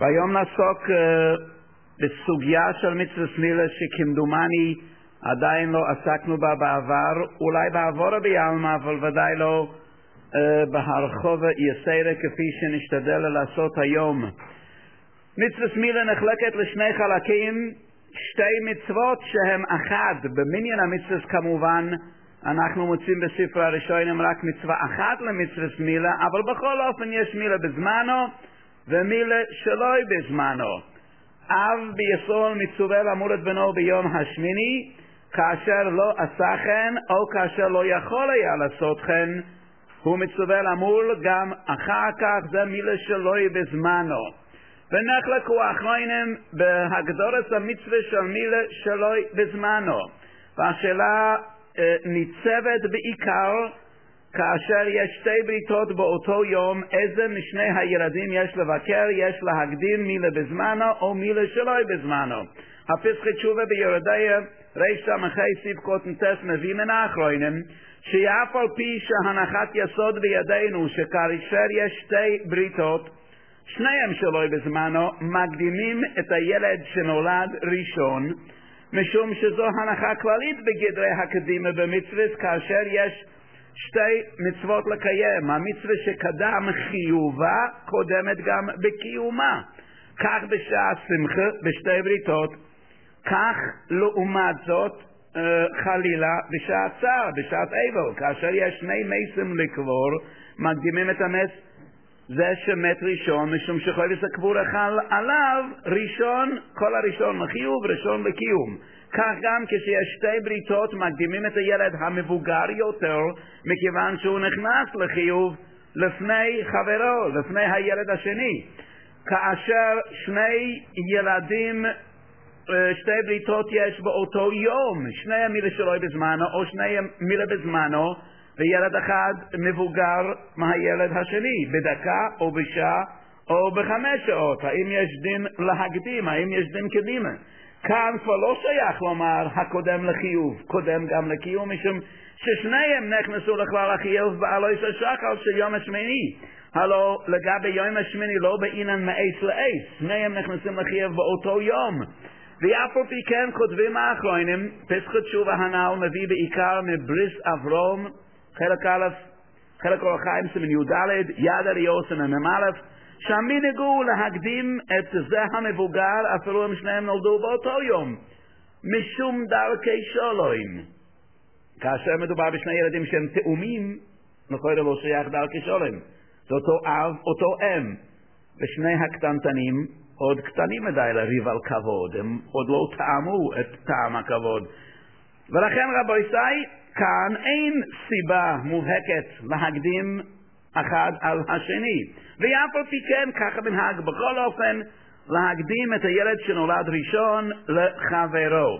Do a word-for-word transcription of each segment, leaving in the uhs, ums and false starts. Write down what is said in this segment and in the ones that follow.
והיום נעסוק uh, בסוגיה של מצוות מילה שכמדומני עדיין לא עסקנו בה בעבר, אולי בעבור ביעלמה, אבל ודאי לא uh, בהרחוב יסיירה כפי שנשתדל לעשות היום. מצוות מילה נחלקת לשני חלקים, שתי מצוות שהם אחד. במניין המצוות כמובן אנחנו מוצאים בספר הראשונים רק מצווה אחת למצוות מילה, אבל בכל אופן יש מילה בזמנו ומילה שלא בזמנו. אב ביסוד מצווה למול את בנו ביום השמיני, כאשר לא עשה כן או כאשר לא יכול היה לעשות כן, הוא מצווה למול גם אחר כך, זה מילה שלא בזמנו. ונחלקו האחרונים בהגדרת המצווה של מילה שלא בזמנו. והשאלה אה, ניצבת בעיקר כאשר יש שתי בריתות באותו יום, איזה משני הילדים יש לבקר, יש להקדים מילה בזמנו או מילה שלא בזמנו. הפסחי תשובה ביורדיה ריש סמכי סיב קוטנטס מביא מן האחרונים שאף על פי שהנחת יסוד בידינו שכאשר יש שתי בריתות שניהם שלא בזמנו, מקדימים את הילד שנולד ראשון, משום שזו הנחה כללית בגדרי הקדימה במצוות, כאשר יש שתי מצוות לקיים. המצווה שקדם חיובה קודמת גם בקיומה. כך בשעה שמחה בשתי בריתות, כך לעומת זאת חלילה בשעה צער, בשעת אבל, כאשר יש שני מסים לקבור, מקדימים את המס זה שמת ראשון, משום שחויבס הקבורה חל עליו ראשון, כל הראשון לחיוב, ראשון לקיום. כך גם כשיש שתי בריתות מקדימים את הילד המבוגר יותר, מכיוון שהוא נכנס לחיוב לפני חברו, לפני הילד השני. כאשר שני ילדים, שתי בריתות יש באותו יום, שני מילה שלא בזמנו או שני מילה בזמנו, וילד אחד מבוגר מהילד השני, בדקה או בשעה או בחמש שעות. האם יש דין להקדים, האם יש דין קדימה? כאן כבר לא שייך לומר הקודם לחיוב, קודם גם לקיום, משום ששניהם נכנסו לכלל החיוב בעלויס השחר של יום השמיני. הלא לגבי יום השמיני לא בעינן מאיס לאיס, שניהם נכנסים לחיוב באותו יום. ואף על פי כן כותבים האחרונים, פסחי תשובה הנ"ל מביא בעיקר מבריס אברום, חלק א', חלק אור החיים סימן י"ד, יד אליהו סימן מ"א, שהמנהג הוא להקדים את זה המבוגר אפילו אם שניהם נולדו באותו יום, משום דרכי שולוים. כאשר מדובר בשני ילדים שהם תאומים, נכון לא שייך דרכי שולוים. זה אותו אב, אותו אם, ושני הקטנטנים עוד קטנים מדי לריב על כבוד, הם עוד לא טעמו את טעם הכבוד. ולכן רבותיי, כאן אין סיבה מובהקת להקדים אחד על השני. ואף על פי כן, ככה מנהג בכל אופן, להקדים את הילד שנולד ראשון לחברו.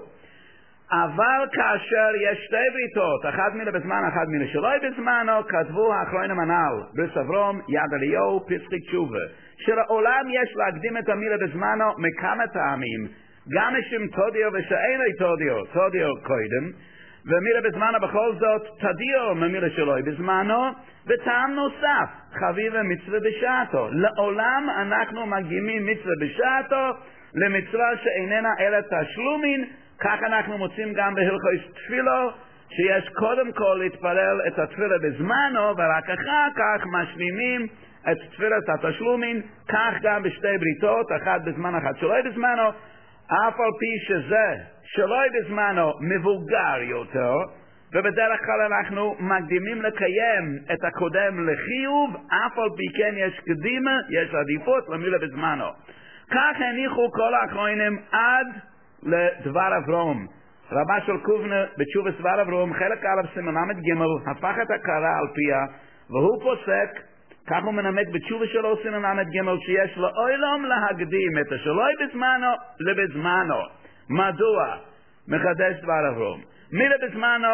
אבל כאשר יש שתי בריתות, אחת מילה בזמן, אחת מילה שלא בזמנו, כתבו האחרונים הנ"ל, בריס אברום, יד אליהו, פסחי תשובה, שלעולם יש להקדים את המילה בזמנו מכמה טעמים, גם משום תודיו ושאין לי תודיו, תודיו קודם, ומילה בזמנו בכל זאת תדיו ממילה שלו בזמנו, וטעם נוסף, חביב מצווה בשעתו. לעולם אנחנו מקדימים מצווה בשעתו למצווה שאיננה אלא תשלומין. כך אנחנו מוצאים גם בהלכות תפילו, שיש קודם כל להתפלל את התפילה בזמנו, ורק אחר כך משלימים את תפילת התשלומין. כך גם בשתי בריתות, אחת בזמן אחת שלא בזמנו, אף על פי שזה שלא בזמנו מבוגר יותר, ובדרך כלל אנחנו מקדימים לקיים את הקודם לחיוב, אף על פי כן יש קדימה, יש עדיפות למילה בזמנו. כך הניחו כל האחרונים עד לדבר אברום. רבה של קובנה בתשובת דבר אברום, חלק א' סימן למד ג', הפך את הקרה על פיה, והוא פוסק, כך הוא מנמק בתשובה שלו סימן למד ג', שיש לעולם להקדים את השלוי בזמנו לבזמנו. מדוע? מחדש דבר אברום. מילה בזמנו,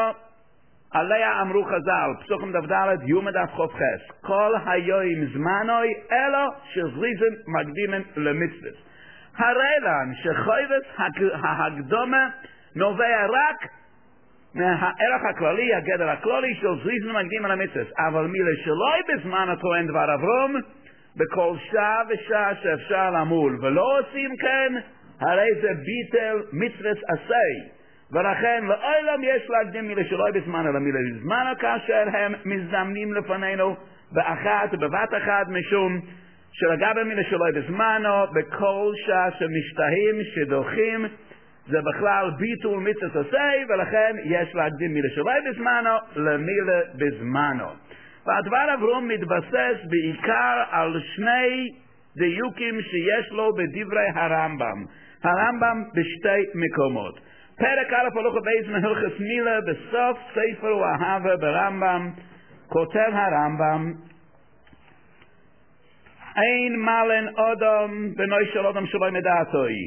עליה אמרו חז"ל, פסוקים דף ד' יום דף ח"ח, כל היום זמנוי אלו שזריזם מקדימים למצוות. הרי לן שחויבת ההקדומה נובע רק מהערך הכללי, הגדר הכללי של זריזם מקדימים למצוות. אבל מילה שלא בזמן הטוען דבר אברום, בכל שעה ושעה שאפשר למול, ולא עושים כן, הרי זה ביטל מצוות עשה. ולכן לעולם יש להקדים מילה שלא בזמן אלא מילה בזמן, כאשר הם מזדמנים לפנינו באחת בבת אחת, משום שלגבי מילה שלא בזמנו בכל שעה שמשתהים שדוחים זה בכלל ביטול מצוות עשה, ולכן יש להקדים מילה שלא בזמנו למילה בזמנו. והדבר אברום מתבסס בעיקר על שני דיוקים שיש לו בדברי הרמב"ם. הרמב"ם בשתי מקומות. פרק א' הלוך בייס מהלכס מילה, בסוף ספר ואהבה ברמב"ם, כותב הרמב"ם, אין מלן אדם בנוי של אדם שלא מדעתוי.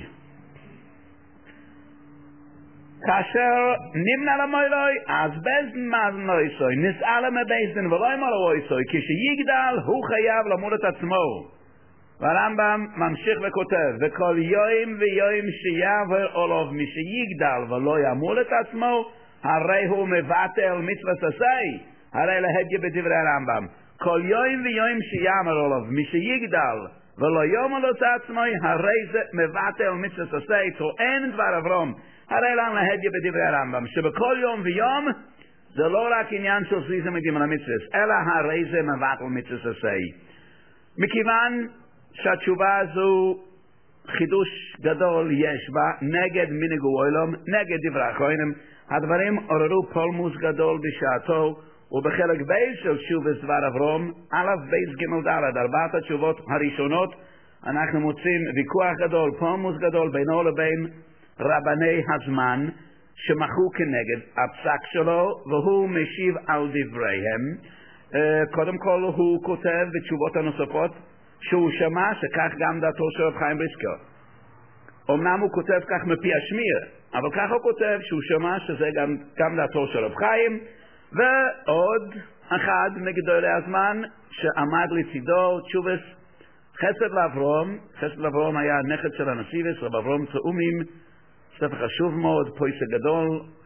כאשר נמנה למוילוי, אז בייסדן מאזן לא יסוי, נסעלה מבייסדן ולא ימלא לא יסוי, כשיגדל הוא חייב למול את עצמו. והרמב"ם ממשיך וכותב, וכל יום ויום שיעבר עולוב מי שיגדל ולא ימול את עצמו, הרי הוא מבטל מצוות עשה. הרי להדגי בדברי הרמב"ם, כל יום ויום שיעבר עולוב מי שיגדל ולא ימול את עצמו, הרי זה מבטל מצוות עשה. טוען דבר אברום, הרי לנו להדגי בדברי הרמב"ם, שבכל יום ויום זה לא רק עניין של זריזה מגיעים על המצוות, אלא הרי זה מבטל מצוות עשה. מכיוון שהתשובה הזו חידוש גדול יש בה, נגד מנהג העולם, נגד דברי האחרונים, הדברים עוררו פולמוס גדול בשעתו, ובחלק בייס של תשובת דבר אברום, א' בייס ג' ד', ארבעת התשובות הראשונות, אנחנו מוצאים ויכוח גדול, פולמוס גדול בינו לבין רבני הזמן, שמחו כנגד הפסק שלו, והוא משיב על דבריהם. קודם כל הוא כותב בתשובות הנוספות, שהוא שמע שכך גם דעתו של רב חיים בריסקר. אמנם הוא כותב כך מפי השמיר, אבל כך הוא כותב שהוא שמע שזה גם, גם דעתו של רב חיים, ועוד אחד מגדולי הזמן שעמד לצידו, תשובת חסד לאברום. חסד לאברום היה הנכד של הנסיבס, רב אברום צאומים, ספר חשוב מאוד, פויסה גדול.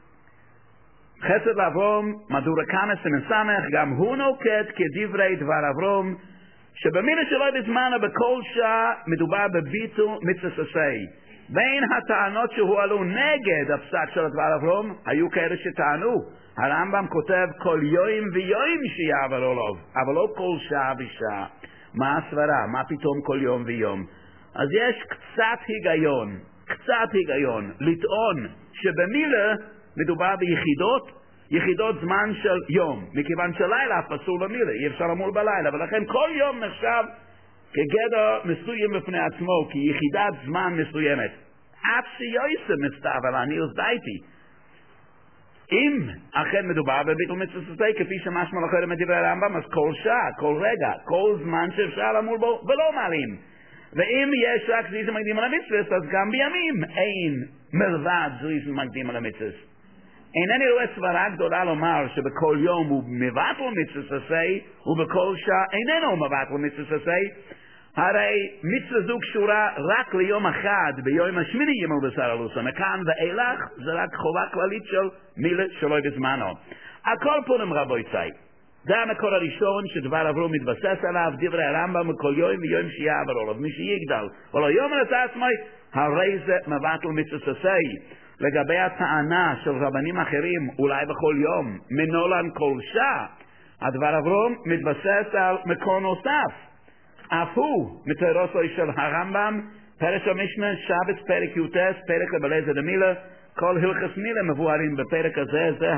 חסד לאברום, מדור הקמס ומסמך, גם הוא נוקט כדברי דבר אברום, שבמילה שלו בזמנו בכל שעה מדובר בביטול מצוות עשה. בין הטענות שהועלו נגד הפסק של דבר אברום, היו כאלה שטענו, הרמב"ם כותב כל יום ויום שיעבר עולוב, אבל לא כל שעה ושעה. מה הסברה? מה פתאום כל יום ויום? אז יש קצת היגיון, קצת היגיון, לטעון שבמילה מדובר ביחידות, יחידות זמן של יום, מכיוון שלילה פסול במילה, אי אפשר למול בלילה, ולכן כל יום נחשב כגדר מסוים בפני עצמו, כיחידת זמן מסוימת. אף שיועסם מסתיו, אבל אני הוסדייתי. אם אכן מדובר בביטול מצוות עשה, כפי שמשמע לכם מדברי הרמב"ם, אז כל שעה, כל רגע, כל זמן שאפשר למול בו, ולא מעלים. ואם יש רק זריז מקדים על המצוות, אז גם בימים אין מלבד זריז מקדים על המצוות. אינני רואה סברה גדולה לומר שבכל יום הוא מבטל מצוות עשה, ובכל שעה איננו מבטל מצוות עשה. הרי מצווה זו קשורה רק ליום אחד, ביום השמיני ימול בשר אלוסה. מכאן ואילך זה רק חובה כללית של מילה שלא בזמנו. הכל פונים רבוי צי. זה המקור הראשון שדבר אברום מתבסס עליו, דברי הרמב"ם, כל יום ויום שיעבר עליו, מי שיגדל, ולא יום על עצמי, הרי זה מבטל מצוות עשה. לגבי הטענה של רבנים אחרים, אולי בכל יום, מנולן כל שעה, הדבר אברום מתבסס על מקור נוסף. אף הוא מתירוסו של הרמב"ם, פרש המשנה, שבץ, פרק יוטס, פרק לבלזת דמילה, כל הלכס מילה מבוארים בפרק הזה, זה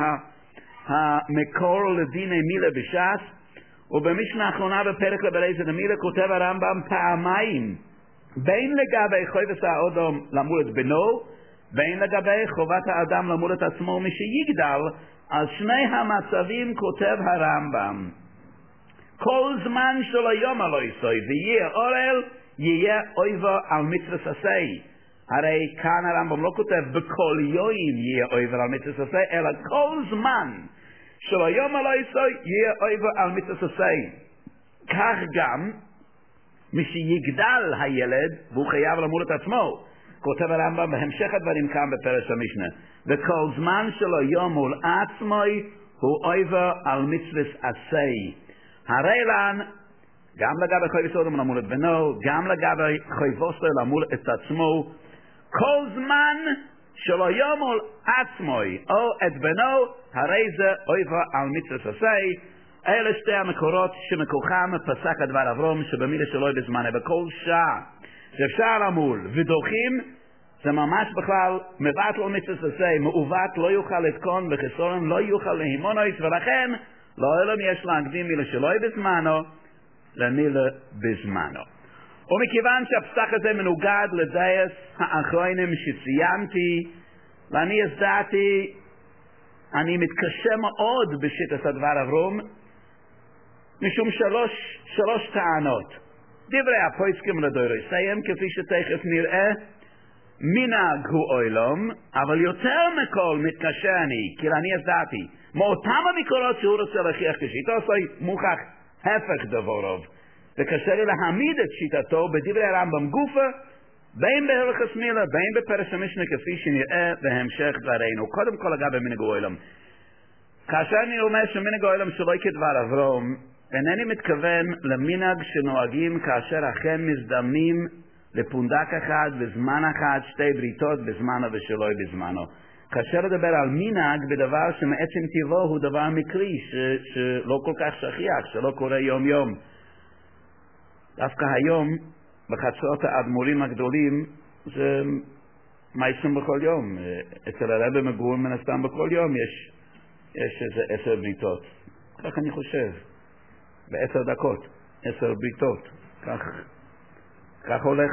המקור לדיני מילה בש"ס, ובמשנה האחרונה בפרק לבלזת דמילה כותב הרמב"ם פעמיים, בין לגבי חובת האדם למול את בנו, בין לגבי חובת האדם למול את עצמו מי שיגדל, על שני המצבים כותב הרמב"ם. כל זמן של היום הלא יסוי, ויהיה אורל, יהיה אויבו על מצוות עשה. הרי כאן הרמב"ם לא כותב בכל יום יהיה אויבו על מצוות עשה, אלא כל זמן של היום הלא יסוי, יהיה אויבו על מצוות עשה. כך גם, מי שיגדל הילד, והוא חייב למול את עצמו, כותב הרמב"ם בהמשך הדברים כאן בפרש המשנה, וכל זמן שלו יום מול עצמוי הוא אויבו על מצוות עשה. הרי לן גם לגבי חייב סודם למול את בנו, גם לגבי חייבוסו למול את עצמו, כל זמן שלא יומול עצמוי או את בנו, הרי זה אויבה על מצווה עשי. אלה שתי המקורות שמכוחם פסק הדבר אברום שבמילה שלו בזמנה. בכל שעה שאפשר למול ודוחים, זה ממש בכלל מבט לא מצווה עשי, מעוות לא יוכל לתקון וחסורם לא יוכל להימונויס, ולכן לא אלם יש להקדים מילה שלו בזמנו למילה בזמנו. ומכיוון שהפסק הזה מנוגד לדייס האחרונים שציינתי, ואני הזדעתי, אני מתקשה מאוד בשיטת הדבר אברום, משום שלוש, שלוש טענות. דברי הפויסקים לדוירסיים, כפי שתכף נראה, מנהג הוא אוילום, אבל יותר מכל מתקשה אני, כי אני הזדעתי, מאותם המקורות שהוא רוצה להכריח כשיטו, עשוי מוכח הפך דבורוב. וקשה לי להעמיד את שיטתו בדברי הרמב"ם גופה, בין בהלכות מילה, בין בפרש המשנה כפי שנראה בהמשך דברינו. קודם כל לגבי מנהג אוילום. כאשר אני אומר שמנהג אוילום שלא כדבר אברום, אינני מתכוון למנהג שנוהגים כאשר אכן מזדמנים לפונדק אחד בזמן אחד שתי בריתות בזמנו ושלא בזמנו. כאשר לדבר על מנהג בדבר שמעצם טבעו הוא דבר מקרי ש- שלא כל כך שכיח, שלא קורה יום יום. דווקא היום בחצרות האדמו"רים הגדולים זה מייסים בכל יום. אצל הרב מגורים מן הסתם בכל יום יש, יש איזה עשר בריתות. כך אני חושב. בעשר דקות. עשר בריתות. כך, כך הולך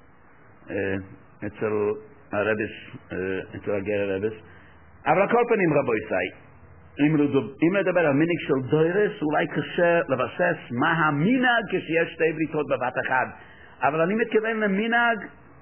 אה, אצל הרבס, אה, אצל הגר הרבס. אבל כל פנים רבו ישי, אם, אם לדבר על מנהג של דוירס, אולי קשה לבסס מה המנהג כשיש שתי בריתות בבת אחד. אבל אני מתכוון למנהג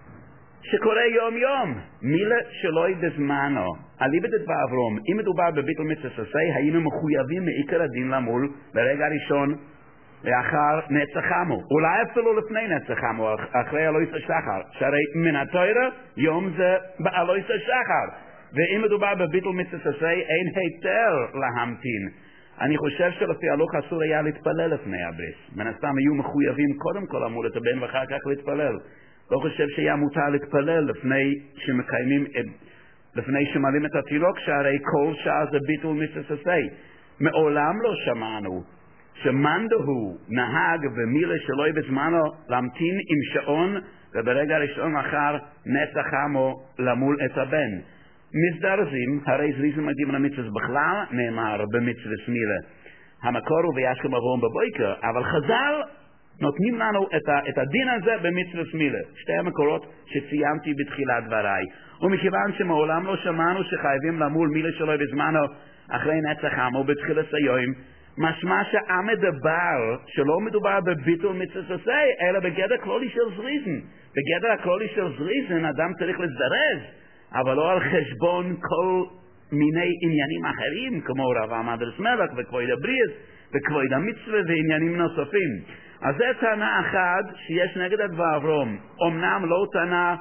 שקורה יום יום, מילה שלא בזמנו. אליבא דדבר אברום, אם מדובר בביטול מצווה עשי, היינו מחויבים מעיקר הדין למול ברגע הראשון לאחר נצח חמו, אולי אפילו לפני נצח חמו, אחרי אלוהיס השחר, שהרי מן התורה יום זה באלוהיס השחר, ואם מדובר בביטול מצווה עשי, אין היתר להמתין. אני חושב שלפי הלוך אסור היה להתפלל לפני הבריס. מן הסתם היו מחויבים קודם כל למול את הבן ואחר כך להתפלל. לא חושב שהיה מותר להתפלל לפני שמקיימים, לפני שמעלים את התינוק, שהרי כל שעה זה ביטול מצווה עשי. מעולם לא שמענו שמאן דהוא נהג במילה שלא בזמנו להמתין עם שעון, וברגע הראשון אחר נצח חמו למול את הבן. מזדרזים, הרי זריזים מגיעים למצווה בכלל, נאמר במצווה מילה. המקור הוא וישכם אברהם בבוקר, אבל חז"ל נותנים לנו את, ה, את הדין הזה במצווה מילה. שתי המקורות שציינתי בתחילת דבריי. ומכיוון שמעולם לא שמענו שחייבים למול מילה שלו בזמנו אחרי נצח חמו בתחילת היום, משמע שהמדבר שלא מדובר בביטול מצווה עשי, אלא בגדר כללי של זריזן. בגדר הכללי של זריזן אדם צריך לזרז, אבל לא על חשבון כל מיני עניינים אחרים, כמו רב המדרס מלך וכבוד הבריס וכבוד המצווה ועניינים נוספים. אז זה טענה אחת שיש נגד הדבר אברום. אמנם לא טענה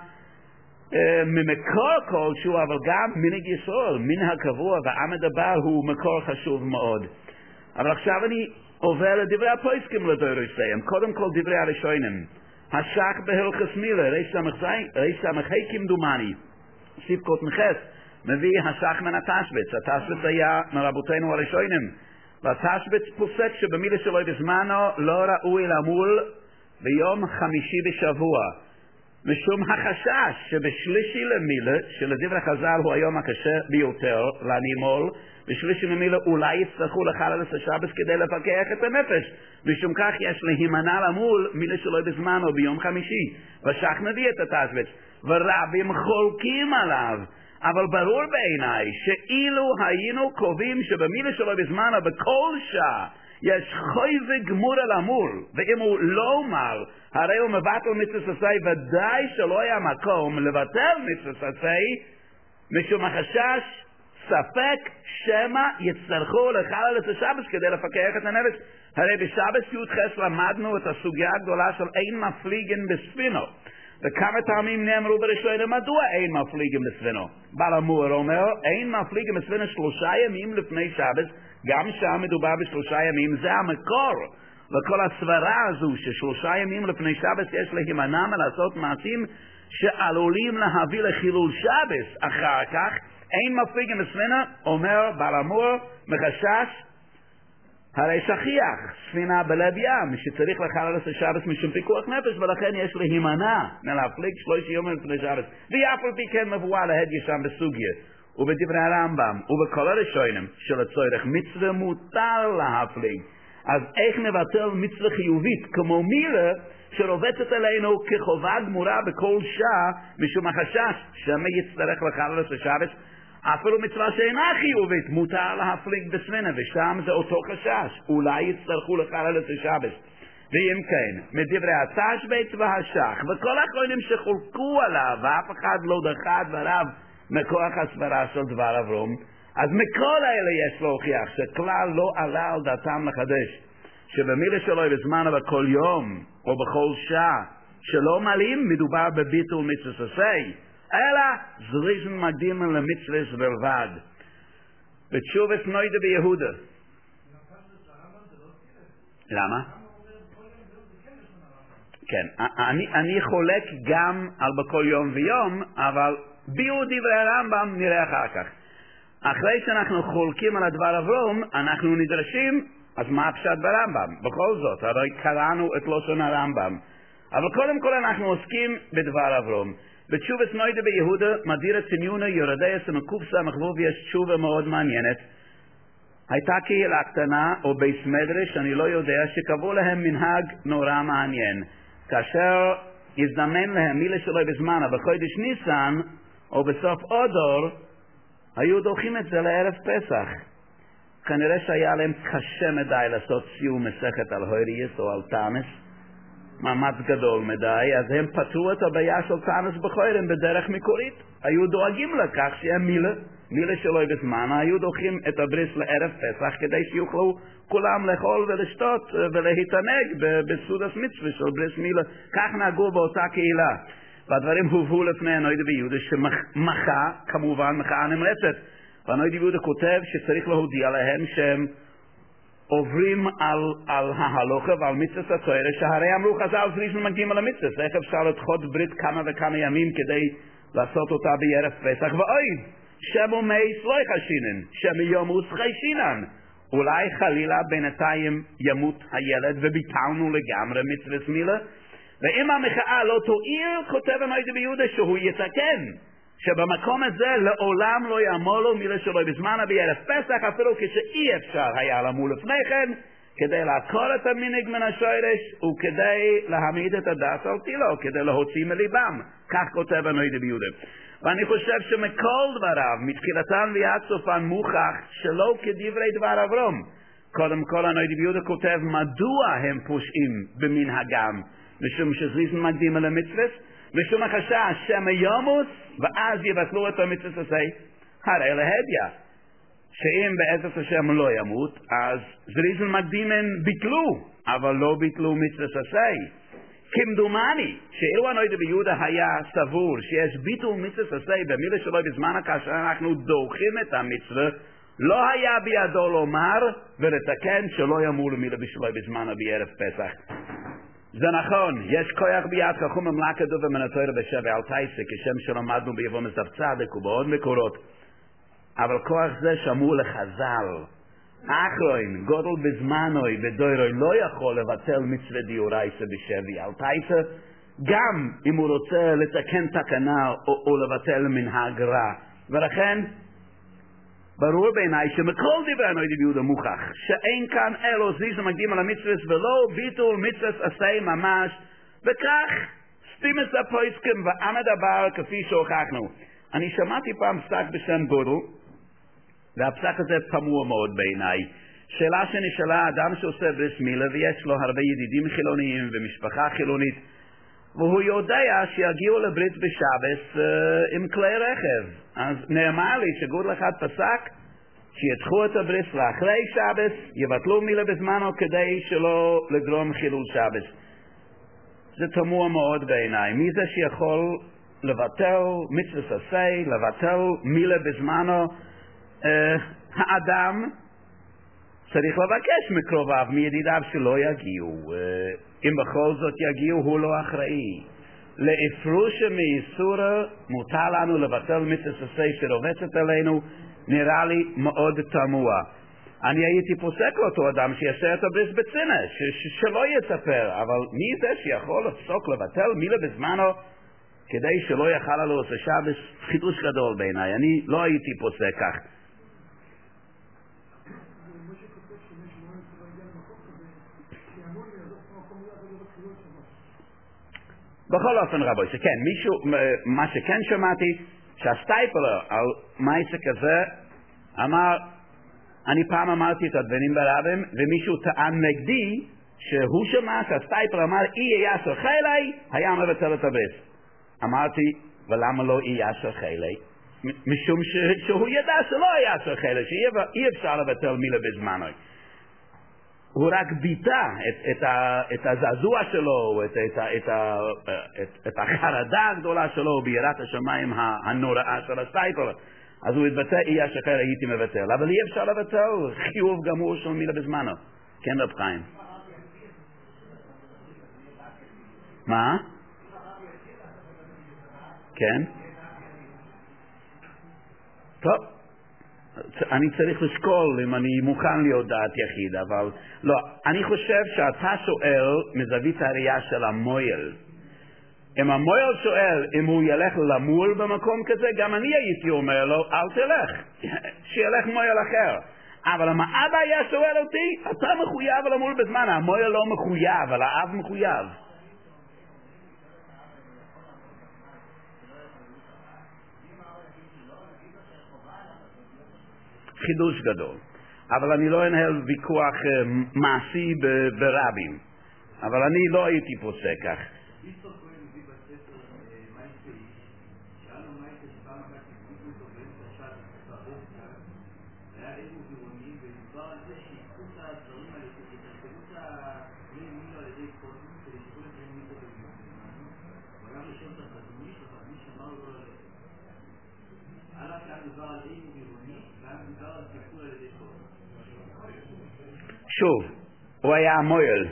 אה, ממקור כלשהו, אבל גם מנהג ישראל, מן הקבוע והמדבר הוא מקור חשוב מאוד. אבל עכשיו אני עובר לדברי הפויסקים לדוירסיים. קודם כל דברי הראשונים. השח בהלכות מילה, ריש סמכי כמדומני. סיפקות מחס, מביא השח מן התשבץ. התשבץ היה מרבותינו הראשונים. והתשבץ פוסק שבמילה שלו בזמנו לא ראוי למול ביום חמישי בשבוע. משום החשש שבשלישי למילה, שלדברי חז"ל הוא היום הקשה ביותר לנימול, בשלישי למילה אולי יצטרכו לחלל את השבת כדי לפקח את הנפש. משום כך יש להימנע למול מילה שלו בזמנו ביום חמישי. ושח מביא את התשבץ. ורבים חולקים עליו. אבל ברור בעיניי שאילו היינו קובעים שבמילה שלו בזמנו בכל שעה יש חויב גמור על המול, ואם הוא לא אומר, הרי הוא מבטל מצווה עשי, ודאי שלא היה מקום לבטל מצווה עשי, משום החשש ספק שמא יצטרכו לחלל את השבת כדי לפקח את הנפש. הרי בשבת י"ח למדנו את הסוגיה הגדולה של אין מפליגן בספינו, וכמה פעמים נאמרו בראשונים מדוע אין מפליגים בספינו. בעל המאור אומר אין מפליגים בספינו שלושה ימים לפני שבת, גם שם מדובר בשלושה ימים, זה המקור. וכל הסברה הזו ששלושה ימים לפני שבס יש להימנע מלעשות מעשים שעלולים להביא לחילול שבס אחר כך, אין מפליג עם הספינה, אומר בעל המור מחשש, הרי שכיח ספינה בלב ים שצריך לחלל את השבס משום פיקוח נפש, ולכן יש להימנע מלהפליג שלושה ימים לפני שבס. ואף על פי כן מבואה להדגש שם בסוגיה ובדברי הרמב"ם ובכל הראשונים שלצורך מצווה מותר להפליג. אז איך נבטל מצווה חיובית כמו מילה שרובצת עלינו כחובה גמורה בכל שעה משום החשש שמא יצטרך לחלל את השבס? אפילו מצווה שאינה חיובית מותר להפליג בספינה, ושם זה אותו חשש, אולי יצטרכו לחלל את השבס. ואם כן, מדברי התשבץ והשח וכל האחרונים שחולקו עליו ואף אחד לא דחה דבריו מכוח הסברה של דבר אברום, אז מכל האלה יש להוכיח שכלל לא עלה על דעתם לחדש שבמילה שלו בזמן ובכל יום או בכל שעה שלא מלאים מדובר בביטול מצווה עשה, אלא זריזן מקדים למצווה בלבד. בתשובת נוידה ביהודה. למה? כן, אני, אני חולק גם על בכל יום ויום, אבל ביאור דברי הרמב"ם נראה אחר כך. אחרי שאנחנו חולקים על הדבר אברום, אנחנו נדרשים, אז מה הפשט ברמב"ם? בכל זאת, הרי קראנו את לשון הרמב"ם. אבל קודם כל אנחנו עוסקים בדבר אברום. בתשובת נוידה ביהודה מדיר הציניונה יורדייס ומקוף סמכבוב יש תשובה מאוד מעניינת. הייתה קהילה קטנה או בייס מדרש, אני לא יודע, שקבעו להם מנהג נורא מעניין. כאשר יזדמן להם מילה שלו בזמן בחודש ניסן או בסוף אודור, היו דוחים את זה לערב פסח. כנראה שהיה להם קשה מדי לעשות סיום מסכת על הויריס או על תאנס, מאמץ גדול מדי, אז הם פתרו את הבעיה של תאנס בחוירים בדרך מקורית. היו דואגים לכך שיהיה מילה, מילה שלו בזמן, היו דוחים את הבריס לערב פסח כדי שיוכלו כולם לאכול ולשתות ולהתענג בסעודת מצווה של בריס מילה. כך נהגו באותה קהילה. והדברים הובאו לפני הנוידה ביהודה שמחה, כמובן מחאה נמרצת. והנוידה ביהודה כותב שצריך להודיע להם שהם עוברים על, על ההלוכה ועל מצוות התורה, שהרי אמרו חז"ל זריזן מקדים על המצוות. איך אפשר לדחות ברית כמה וכמה ימים כדי לעשות אותה בערב פסח? ואוי, שמו מי סלוי חשינן, שמו ימוס חיישינן. אולי חלילה בינתיים ימות הילד וביטלנו לגמרי מצוות מילה? ואם המחאה לא תועיל, כותב הנוידה ביהודה שהוא יתקן, שבמקום הזה לעולם לא יאמר לו מילה שלו בזמן בערב פסח, אפילו כשאי אפשר היה למול לפני כן, כדי לעקור את המנהג מן השורש וכדי להעמיד את הדעת על תילו, כדי להוציא מליבם. כך כותב הנוידה ביהודה. ואני חושב שמכל דבריו, מתחילתן ועד סופן, מוכח שלא כדברי דבר אברום. קודם כל הנוידה ביהודה כותב מדוע הם פושעים במנהגם, משום שזריזן מקדים על המצוות, משום החשש שהם ימוס ואז יבטלו את המצוות עשה. הרי להדיה שאם בעזרת השם לא ימות, אז זריזן מקדימן ביטלו, אבל לא ביטלו מצוות עשה. כמדומני שאילו הנוידה ביהודה היה סבור שיש ביטול מצוות עשה במילה שלו בזמן כאשר אנחנו דוחים את המצווה, לא היה בידו לומר ולתקן שלא יאמרו מילה בשלו בזמן בערב פסח. זה נכון, יש כוח ביד חכום ממלכה דו ומנתויר בשבע על תייסה, כשם שלמדנו ביבוא מסף צדק ובעוד מקורות. אבל כוח זה שמור לחז"ל. אחרוין, גודל בזמנוי, בדוירוי, לא יכול לבטל מצווה דיורייסה בשבי על תייסה, גם אם הוא רוצה לתקן תקנה או, או לבטל מנהג רע. ולכן, ברור בעיניי שמכל דברי הנוידה ביהודה מוכח שאין כאן אלו זריזן מקדים על המצוות ולא ביטול מצוות עשה ממש, וכך סתימת הפויסקים ועמד הבר כפי שהוכחנו. אני שמעתי פעם פסק בשם גודל, והפסק הזה תמוה מאוד בעיניי. שאלה שנשאלה אדם שעושה בריס מילה ויש לו הרבה ידידים חילוניים ומשפחה חילונית, והוא יודע שיגיעו לברית בשבס uh, עם כלי רכב. אז נאמר לי שגודל אחד פסק שיתחו את הברית לאחרי שבס, יבטלו מילה בזמנו כדי שלא לגרום חילול שבס. זה תמוה מאוד בעיניי. מי זה שיכול לבטל מצוות עשה, לבטל מילה בזמנו? Uh, האדם צריך לבקש מקרוביו, מידידיו שלא יגיעו. אם בכל זאת יגיעו, הוא לא אחראי. לאפרוש מאיסורה מותר לנו לבטל מצוות עשה שרובצת עלינו, נראה לי מאוד תמוה. אני הייתי פוסק לאותו אדם שיעשה את הבריס בצנע, שלא יספר, אבל מי זה שיכול לפסוק לבטל מילה בזמנו כדי שלא יחל עלו עושה שבס? חידוש גדול בעיניי, אני לא הייתי פוסק כך. בכל אופן רבוי, שכן, מישהו, מה שכן שמעתי, שהסטייפלר על מייסה כזה אמר, אני פעם אמרתי את הדברים ברבים, ומישהו טען נגדי, שהוא שמע שהסטייפלר אמר, אי יעשר חילי, היה מבטל את הבריס. אמרתי, ולמה לא אי יעשר חילי? משום ש- שהוא ידע שלא יעשר חילי, שאי אפשר לבטל מילה בזמנו. הוא רק ביטא את, את, ה, את הזעזוע שלו, את, את, את, את, את החרדה הגדולה שלו ביראת השמיים הנוראה של הסטייפלר. אז הוא התבטא, אי השחר הייתי מבטל. אבל אי אפשר לבטל חיוב גמור של מילה בזמנו. כן, רב חיים. מה? כן? טוב. אני צריך לשקול אם אני מוכן להיות דעת יחיד, אבל לא. אני חושב שאתה שואל מזווית הראייה של המויל. אם המויל שואל אם הוא ילך למול במקום כזה, גם אני הייתי אומר לו, אל תלך, שילך מויל אחר. אבל אם האבא היה שואל אותי, אתה מחויב למול בזמן, המויל לא מחויב, אבל האב מחויב. חידוש גדול. אבל אני לא אנהל ויכוח מעשי ברבים. אבל אני לא הייתי פוסק כך. שוב, הוא היה מויל.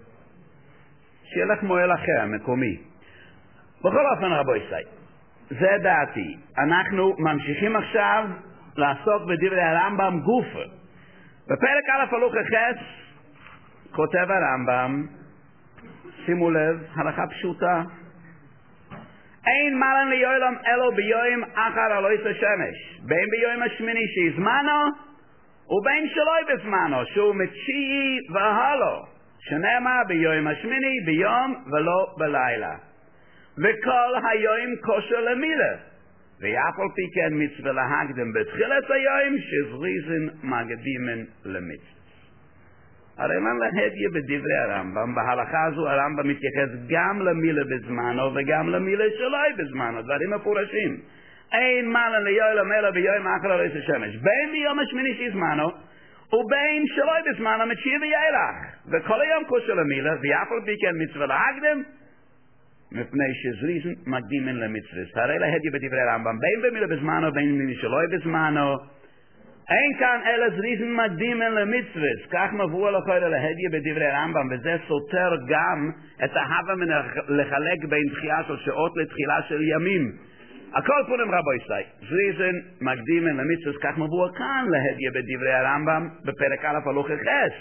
שילך מויל אחר, מקומי. בכל אופן רבוי סי, זה דעתי. אנחנו ממשיכים עכשיו לעסוק בדברי הרמב"ם גופה. בפרק א' הלוך החץ, כותב הרמב"ם, שימו לב, הלכה פשוטה. אין מלן ליועלם אלו ביום אחר אלוהיס השמש, בין ביום השמיני שהזמנו, ובין שלוי בזמנו, שהוא מתשיעי והלו, שנאמר ביום השמיני ביום ולא בלילה. וכל היום כושר למילה, ואף על פי כן מצווה להקדם בתחילת היום, שזריזן מקדימן למצווה. הרי מה להדיה בדברי הרמב"ם? בהלכה הזו הרמב"ם מתייחס גם למילה בזמנו וגם למילה שלוי בזמנו, דברים מפורשים. אין מלן ליועלם אלו ביום אחר אלוהיס השמש, בין ביום השמיני שהזמנו, ובין שלוי בזמנו מתשיעי ואילך. וכל היום כושר למילה, ואף על פי כן מצווה להקדם, מפני שזריזן מקדימן למצווה. הרי להדיה בדברי הרמב"ם, בין במילה בזמנו, בין במילה שלוי בזמנו, אין כאן אלא זריזן מקדימן למצווה. כך מבוא לכם להדיה בדברי הרמב"ם, וזה סותר גם את ההווה מן לחלק בין תחייה של שעות לתחילה של ימים. הכל פונים רבו ישראל, זריזן מקדימן למצווה, כך מבוא כאן להדיה בדברי הרמב"ם בפרק א' הלוך החץ.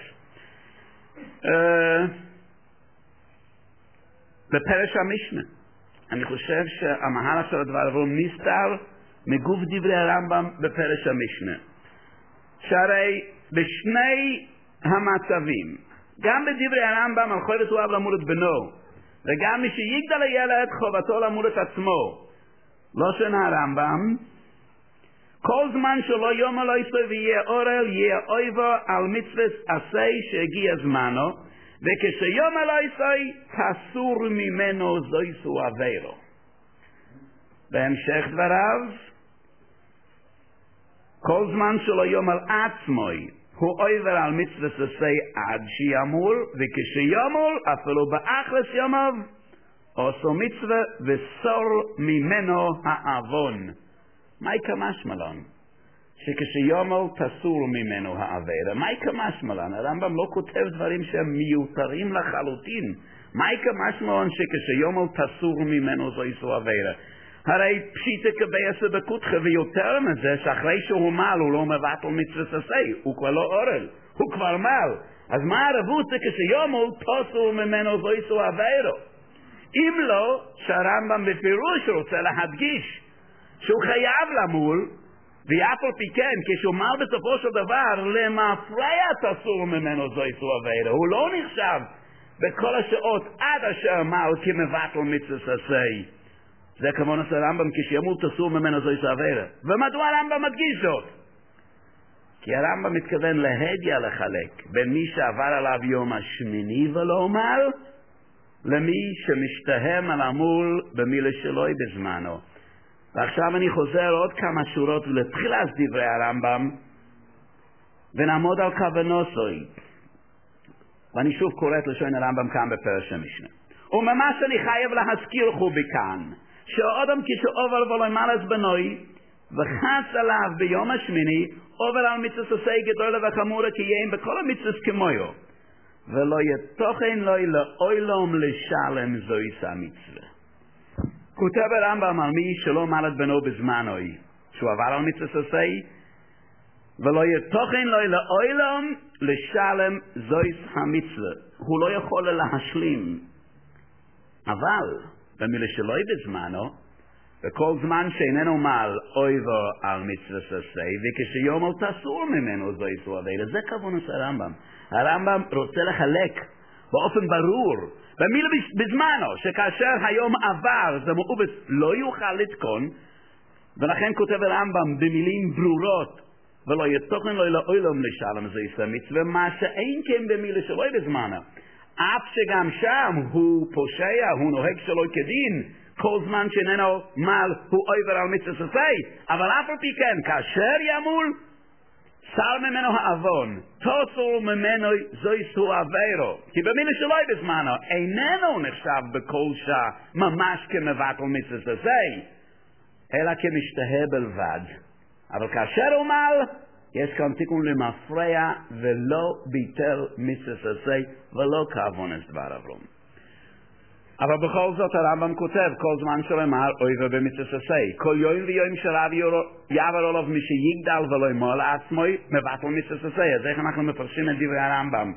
בפרש המשנה. אני חושב שהמהלך של הדבר נסתר מגוף דברי הרמב"ם בפרש המשנה. שהרי בשני המצבים, גם בדברי הרמב"ם על חובת הוא אב למול את בנו, וגם מי שיגדל הילד חובתו למול את עצמו, לא שנה הרמב"ם, כל זמן שלא יום אלוהי ויהיה אורל, יהיה אויבו על מצוות עשה שהגיע זמנו, וכשיום אלוהי תסור ממנו זויסו עבירו. בהמשך דבריו, כל זמן שלא יאמר עצמוי, הוא עובר על מצוות עשה עד שימול, וכשימול, אפילו באחרס ימיו, עשו מצווה וסור ממנו העוון. מה יקמש מלון? שכשיומל תסור ממנו העבירה. מה יקמשמלן? הרמב"ם לא כותב דברים שהם מיותרים לחלוטין. מה יקמשמלן שכשיומל תסור ממנו זו איסור עבירה? הרי פשיטה כבייסה בקותחה, ויותר מזה שאחרי שהוא מל הוא לא מבטל מצוות עשה, הוא כבר לא אורל, הוא כבר מל. אז מה הערבות זה כשיומל תסור ממנו זו איסור עבירה? אם לא, שהרמב"ם בפירוש רוצה להדגיש שהוא חייב למול, ואף על פי כן, כשהוא מל בסופו של דבר, למפרע תסור ממנו זו איסור עבירה. הוא לא נחשב בכל השעות עד אשר מל כמבטל מצוות עשה. זה כמובן עושה הרמב"ם, כשיומל תסור ממנו זו איסור עבירה. ומדוע הרמב"ם מדגיש זאת? כי הרמב"ם מתכוון להגיע לחלק בין מי שעבר עליו יום השמיני ולא מל, למי שמשתהם על המול במילה שלוי בזמנו. ועכשיו אני חוזר עוד כמה שורות לתחילת דברי הרמב"ם, ונעמוד על כוונותיו. ואני שוב קורא את לשון הרמב"ם כאן בפרש המשנה. וממש אני חייב להזכיר לכם בכאן, שאדם כשעובר ולא מלס בנוי, וחץ עליו ביום השמיני, עובר על מצוות עשה גדולה וחמורה, כי יהיה בכל המצוות כמוהו. ולא יתוכן לו לאוילום לשלם זוהי המצווה. כותב הרמב"ם על מי שלא מלד בנו בזמנו, שהוא עבר על מצוות עשה, ולא יתוכן לו לאוילום לשלם זוהי המצווה. הוא לא יכול להשלים. אבל במילה שלא בזמנו, וכל זמן שאיננו מל אויבר על מצוות עשה, וכשיומל תסור ממנו זו איסור עבירה. זה כוונת הרמב"ם. הרמב"ם רוצה לחלק באופן ברור במילה בזמנו, שכאשר היום עבר זה מאובס לא יוכל לתקון, ולכן כותב הרמב"ם במילים ברורות, ולא יתוכן לו לאוילום לשלם זו איסור מצווה, מה שאין כן במילה שלא בזמנו. אף שגם שם הוא פושע, הוא נוהג שלא כדין, כל זמן שאיננו מל הוא עובר על מצוות עשה, אבל אף על פי כן, כאשר ימול, סר ממנו העוון, תסור ממנו זו איסור עבירה. כי במילה שלא בזמנו, איננו נחשב בכל שעה ממש כמבטל מצוות עשה, אלא כמשתהה בלבד. אבל כאשר הוא מל, יש כאן תיקון למפרע ולא ביטל מצוות עשה ולא כעוונס דבר אברום. אבל בכל זאת הרמב"ם כותב כל זמן שלמר אויבר במצוות עשה. כל יום ויום שרב יעבר עליו מי שיגדל ולא ימול לעצמו מבטל מצוות עשה. אז איך אנחנו מפרשים את דברי הרמב"ם?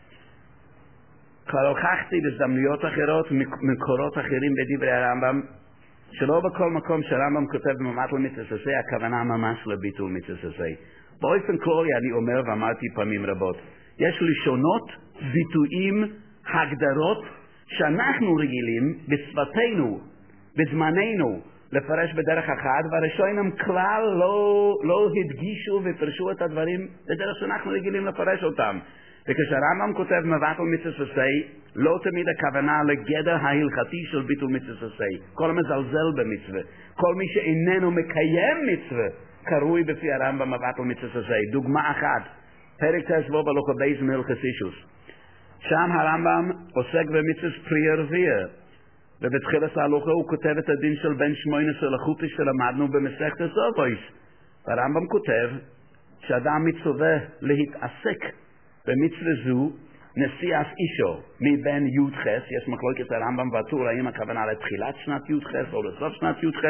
כבר הוכחתי בהזדמנויות אחרות, מקורות אחרים בדברי הרמב"ם, שלא בכל מקום שהרמב"ם כותב מבטל מצוות עשה, הכוונה ממש לביטול מצוות עשה. באופן כללי אני אומר ואמרתי פעמים רבות, יש לשונות, ביטויים, הגדרות, שאנחנו רגילים בשפתנו, בזמננו, לפרש בדרך אחת, והראשונים כלל לא, לא הדגישו ופרשו את הדברים בדרך שאנחנו רגילים לפרש אותם. וכשהרמב"ם כותב מבטל מצוות עשה, לא תמיד הכוונה לגדר ההלכתי של ביטול מצוות עשה. כל המזלזל במצווה, כל מי שאיננו מקיים מצווה, קרוי בפי הרמב"ם מבטל מצוות עשה. דוגמה אחת, פרק תשבו בלוקה בייס מהלכות איסוס. שם הרמב"ם עוסק במצוות פרי הרבייה, ובתחילת ההלכה הוא כותב את הדין של בן שמונה עשרה לחוטי שלמדנו במסכת סופויס. והרמב"ם כותב שאדם מצווה להתעסק במצווה זו נשיאת אישו מבין י"ח, יש מחלוקת הרמב"ם והטור האם הכוונה לתחילת שנת י"ח או לסוף שנת י"ח,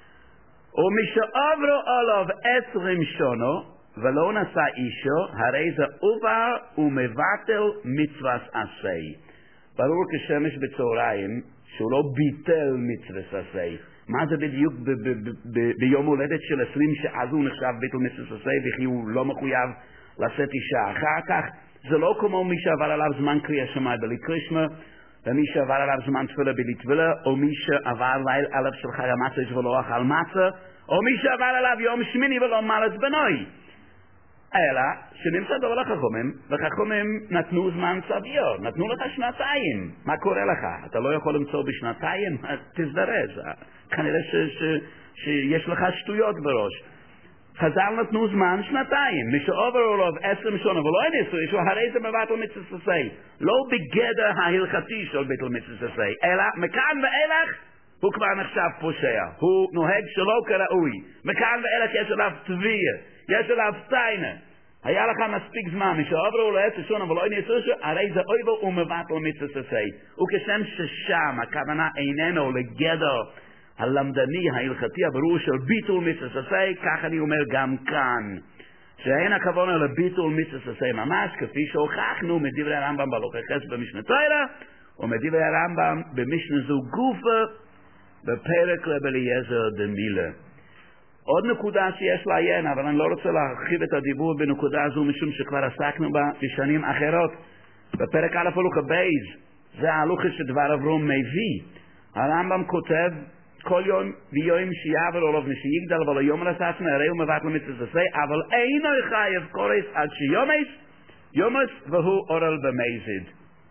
ומשעברו עליו עשרים שונו ולא נשא אישו, הרי זה עובר ומבטל מצוות עשה. ברור כשמש בצהריים שהוא לא ביטל מצוות עשה. מה זה בדיוק ב- ב- ב- ביום הולדת של עשרים שאז הוא נחשב ביטל מצוות עשה, וכי הוא לא מחויב לשאת אישה אחר כך? זה לא כמו מי שעבר עליו זמן קריאה שמע בלי קרישמה, ומי שעבר עליו זמן תפילה בלי תפילה, או מי שעבר ליל אלף של חי המצה ולא אכל מצה, או מי שעבר עליו יום שמיני ולא מלס בנוי. אלא שנמצא דבר לחכמים, וחכמים נתנו זמן סביר, נתנו לך שנתיים. מה קורה לך? אתה לא יכול למצוא בשנתיים? תזדרז. כנראה ש, ש, שיש לך שטויות בראש. חז"ל נתנו זמן שנתיים. מי שעובר עליו עשרים שנה ולא ינסו אישו, הרי זה מבטל מצוות עשה. לא בגדר ההלכתי של ביטול מצוות עשה, אלא מכאן ואילך הוא כבר נחשב פושע. הוא נוהג שלא כראוי. מכאן ואילך יש עליו תביעה. יש עליו סטיינה. היה לך מספיק זמן, משעברו לעץ ראשון, אבל לא נעשו, הרי זה אויבו ומבטל מצוות עשה. וכשם ששם הכוונה איננו לגדר הלמדני, ההלכתי, הברור של ביטול מצוות עשה, כך אני אומר גם כאן. שאין הכוונה לביטול מצוות עשה ממש, כפי שהוכחנו מדברי הרמב"ם בהלכה חס במשנה תורה, ומדברי הרמב"ם במשנה זו גופה, בפרק רבי אליעזר דמילה. עוד נקודה שיש לעיין, אבל אני לא רוצה להרחיב את הדיבור בנקודה הזו, משום שכבר עסקנו בה בשנים אחרות. בפרק א' הלכה בייז, זה ההלכה שדבר אברום מביא. הרמב"ם כותב, כל יום ויום שיעבר עליו ושיגדל, אבל היום רססנו, הרי הוא מבטל מצוות עשה, אבל אינו חייב קורס עד שיומס, יומס והוא אורל במזיד.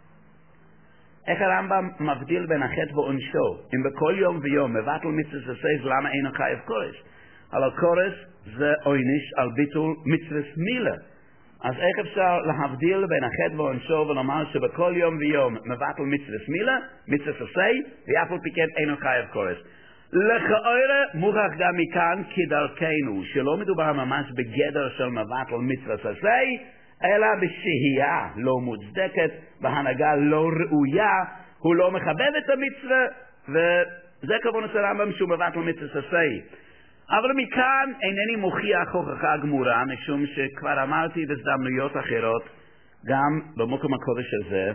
איך הרמב"ם מבדיל בין החטא ועונשו? אם בכל יום ויום מבטל מצוות עשה, אז למה אינו חייב קורס? על הקורס זה עונש על ביטול מצוות מילה. אז איך אפשר להבדיל בין החטא ועונשו ולומר שבכל יום ויום מבטל מצוות מילה, מצוות עשה, ואף על פי כן אינו חייב קורס? לכאורה מוכח גם מכאן כדרכנו, שלא מדובר ממש בגדר של מבטל מצוות עשה, אלא בשהייה לא מוצדקת, בהנהגה לא ראויה, הוא לא מכבד את המצווה, וזה כוונת הרמב"ם שהוא מבטל מצוות עשה. אבל מכאן אינני מוכיח הוכחה גמורה, משום שכבר אמרתי בהזדמנויות אחרות, גם במקום הקודש הזה,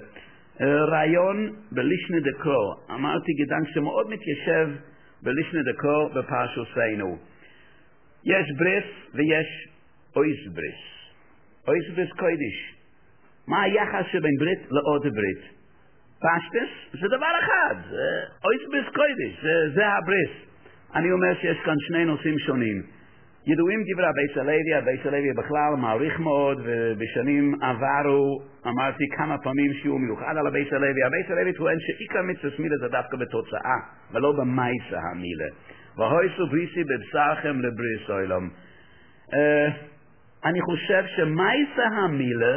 רעיון בלישנה דקרו. אמרתי גדנק שמאוד מתיישב בלישנה דקרו בפרשוסנו. יש בריס ויש אויס בריס. אויס בריס קודש. מה היחס שבין ברית לעוד ברית? פשטס זה דבר אחד. אויס בריס קודש, זה, זה הבריס. אני אומר שיש כאן שני נושאים שונים. ידועים דברי הבית הלוי, הבית הלוי בכלל מעריך מאוד, ובשנים עברו אמרתי כמה פעמים שיעור מיוחד על הבית הלוי. הבית הלוי טוען שעיקר מצוות מילה זה דווקא בתוצאה, ולא במעשה המילה. והויסו בריסי בבשרכם לבריס עולם. Uh, אני חושב שמעשה המילה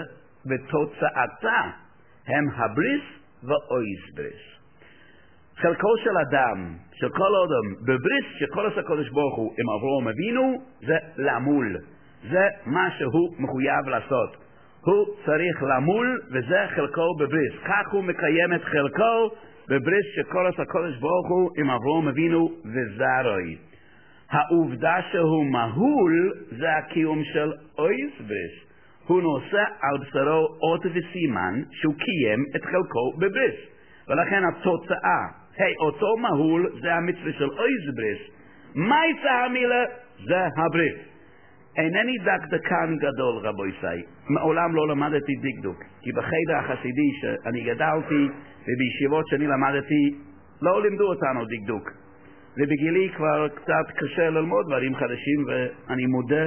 בתוצאתה הם הבריס ואויס בריס. חלקו של אדם, של כל אדם, בבריס שכל עשה קודש ברוך הוא עם אברהם אבינו, זה למול. זה מה שהוא מחויב לעשות. הוא צריך למול, וזה חלקו בבריס. כך הוא מקיים את חלקו בבריס שכל עשה קודש ברוך הוא עם אברהם אבינו וזרעי. העובדה שהוא מהול זה הקיום של אויס בריס. הוא נושא על בשרו אות וסימן שהוא קיים את חלקו בבריס. ולכן התוצאה, היי, אותו מהול זה המצווה של אויס בריס. מעשה המילה זה הברית. אינני דקדקן גדול רבו ישראל. מעולם לא למדתי דקדוק. כי בחדר החסידי שאני גדלתי ובישיבות שאני למדתי לא לימדו אותנו דקדוק. ובגילי כבר קצת קשה ללמוד דברים חדשים, ואני מודה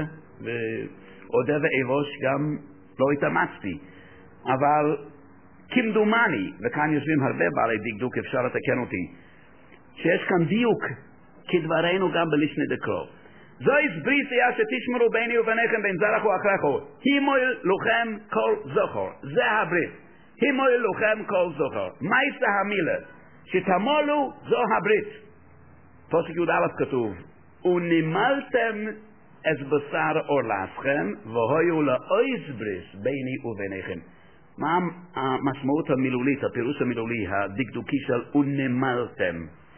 ועודה ואבוש גם לא התאמצתי. אבל כמדומני, וכאן יושבים הרבה בעלי דקדוק, אפשר לתקן אותי, שיש כאן דיוק כדברנו גם בלישנה דקרו. זוהי בריס היה שתשמרו ביני וביניכם בין זרח ואחריכו, הימול לכם כל זכור. זה הברית. הימול לכם כל זכור. מעשה המילה שתמולו זו הברית. פסוק י"א כתוב, ונמלתם את בשר אורלסכם והיו לאויס בריס ביני וביניכם. מה המשמעות המילולית, הפירוש המילולי, הדקדוקי של ונמלתם?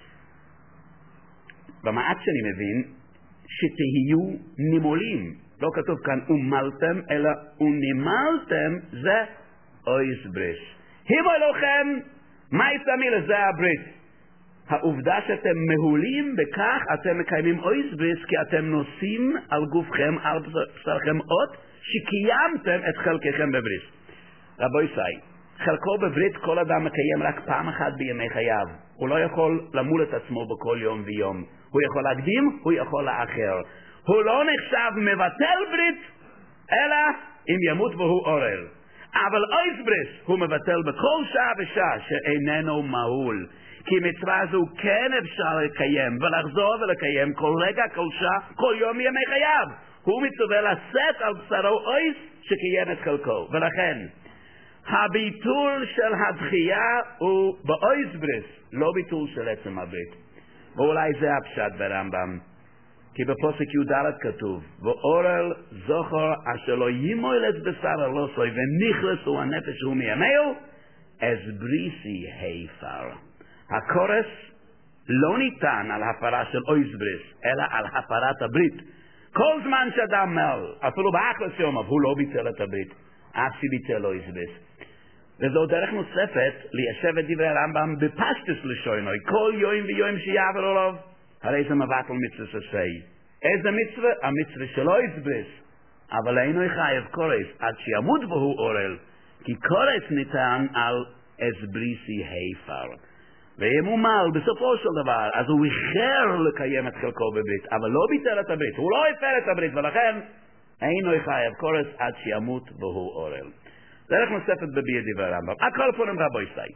במעט שאני מבין, שתהיו נימולים. לא כתוב כאן ומלתם, אלא ונמלתם זה אויס בריס. הימו אלוהיכם, מעשה המילה זה הברית. העובדה שאתם מהולים בכך, אתם מקיימים אויס בריס, כי אתם נושאים על גופכם, על בשרכם אות, שקיימתם את חלקכם בבריס. רבו ישראל, חלקו בברית כל אדם מקיים רק פעם אחת בימי חייו. הוא לא יכול למול את עצמו בכל יום ויום. הוא יכול להקדים, הוא יכול לאחר. הוא לא נחשב מבטל ברית, אלא אם ימות והוא עורר. אבל אויס בריס הוא מבטל בכל שעה ושעה שאיננו מהול. כי מצווה זו כן אפשר לקיים ולחזור ולקיים כל רגע, כל שעה, כל יום מימי חייו. הוא מצווה לשאת על בשרו אויס שקיים את חלקו. ולכן הביטול של הדחייה הוא באויס בריס, לא ביטול של עצם הברית. ואולי זה הפשט ברמב"ם. כי בפוסק י"ד כתוב, ואורל זוכר אשר לא ימולת בשר אלוסוי ונכלסו הנפש הוא מימיהו, אז בריסי היפר. הקורס לא ניתן על הפרה של אויזבריס, אלא על הפרת הברית. כל זמן שאדם מל, אפילו באחלס יום, הוא לא ביטל את הברית, אף שביטל אויזבריס. וזו דרך נוספת ליישב את דברי הרמב"ם בפשטוס לשוינוי, כל יום ויום שיעבר עליו, הרי זה מבטל מצווה ששי. איזה מצווה? המצווה שלא יסבריס, אבל אינו חייב קורס עד שימות בו אורל, כי קורס ניתן על אסבריסי היפר. ואם הוא מל בסופו של דבר, אז הוא איחר לקיים את חלקו בברית, אבל לא ביטל את הברית, הוא לא הפר את הברית, ולכן אינו חייב קורס עד שימות בו אורל. דרך נוספת בביע דברי הרמב"ם. הכל פונים רבו ישראל.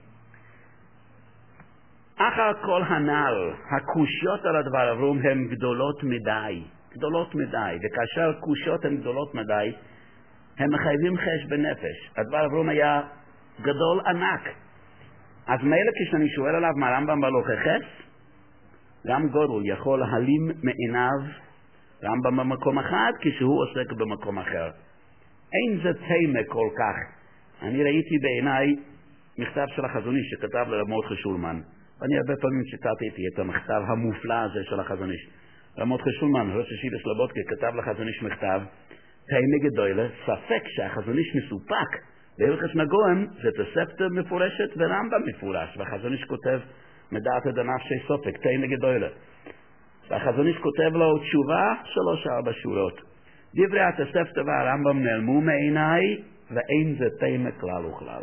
אחר כל הנ"ל, הקושיות על הדבר עברום הן גדולות מדי, גדולות מדי, וכאשר קושיות הן גדולות מדי, הם מחייבים חש בנפש. הדבר עברום היה גדול ענק. אז מילא כשאני שואל עליו מה רמב"ם בהלוכי חס, גם גודל יכול להעלים מעיניו רמב"ם במקום אחד כשהוא עוסק במקום אחר. אין זה תימה כל כך. אני ראיתי בעיניי מכתב של החזון איש שכתב לרב מרדכי שולמן. אני הרבה פעמים ציטטתי את המכתב המופלא הזה של החזון איש. רב מרדכי שולמן, ראש ישיבת סלובודקה, כתב לחזון איש מכתב, תימה גדולה, ספק שהחזון איש מסופק. בהלכות נגוהם זה תוספתא מפורשת ורמב"ם מפורש, והחזון איש כותב מדעת דנפשי סופק, תימה גדולה. והחזון איש כותב לו תשובה שלוש ארבע שורות. דברי התוספתא והרמב"ם נעלמו מעיניי, ואין זה תימה כלל וכלל.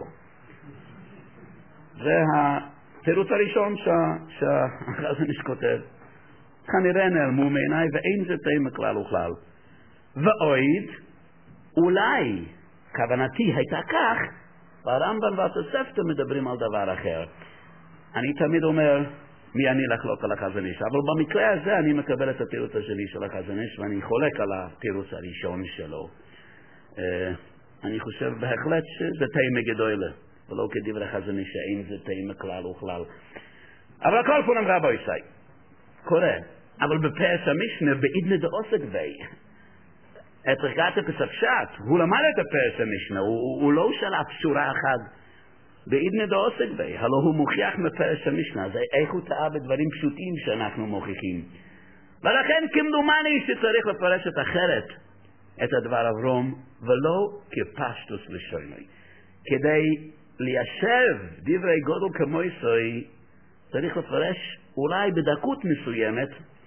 זה התירוץ הראשון שהחזון איש כותב. כנראה נעלמו מעיניי, ואין זה תימה כלל וכלל. ואויד, אולי, כוונתי הייתה כך, והרמב"ם והתוספתא מדברים על דבר אחר. אני תמיד אומר, מי אני לחלוק על החזון איש, אבל במקרה הזה אני מקבל את התירוץ השני של החזון איש, ואני חולק על התירוץ הראשון שלו. אני חושב בהחלט שזה תימה גדולה, ולא כדברי החזון איש שאין זה תימה כלל וכלל. אבל הכל פונם רבו ישראל. קורה. אבל בפרס המשנה, בעידנא דעוסק בי, את רגעת הפספשת, הוא למד את הפרס המשנה, הוא, הוא לא שלף שורה אחת בעידנא דעוסק בי, הלא הוא מוכיח מפרס המשנה, זה איך הוא טעה בדברים פשוטים שאנחנו מוכיחים. ולכן כמדומני שצריך לפרש את אחרת את הדבר אברום, ולא כפשטוס לשוינוי. כדי ליישב דברי גודל כמו ישראל, צריך לפרש אולי בדקות מסוימת,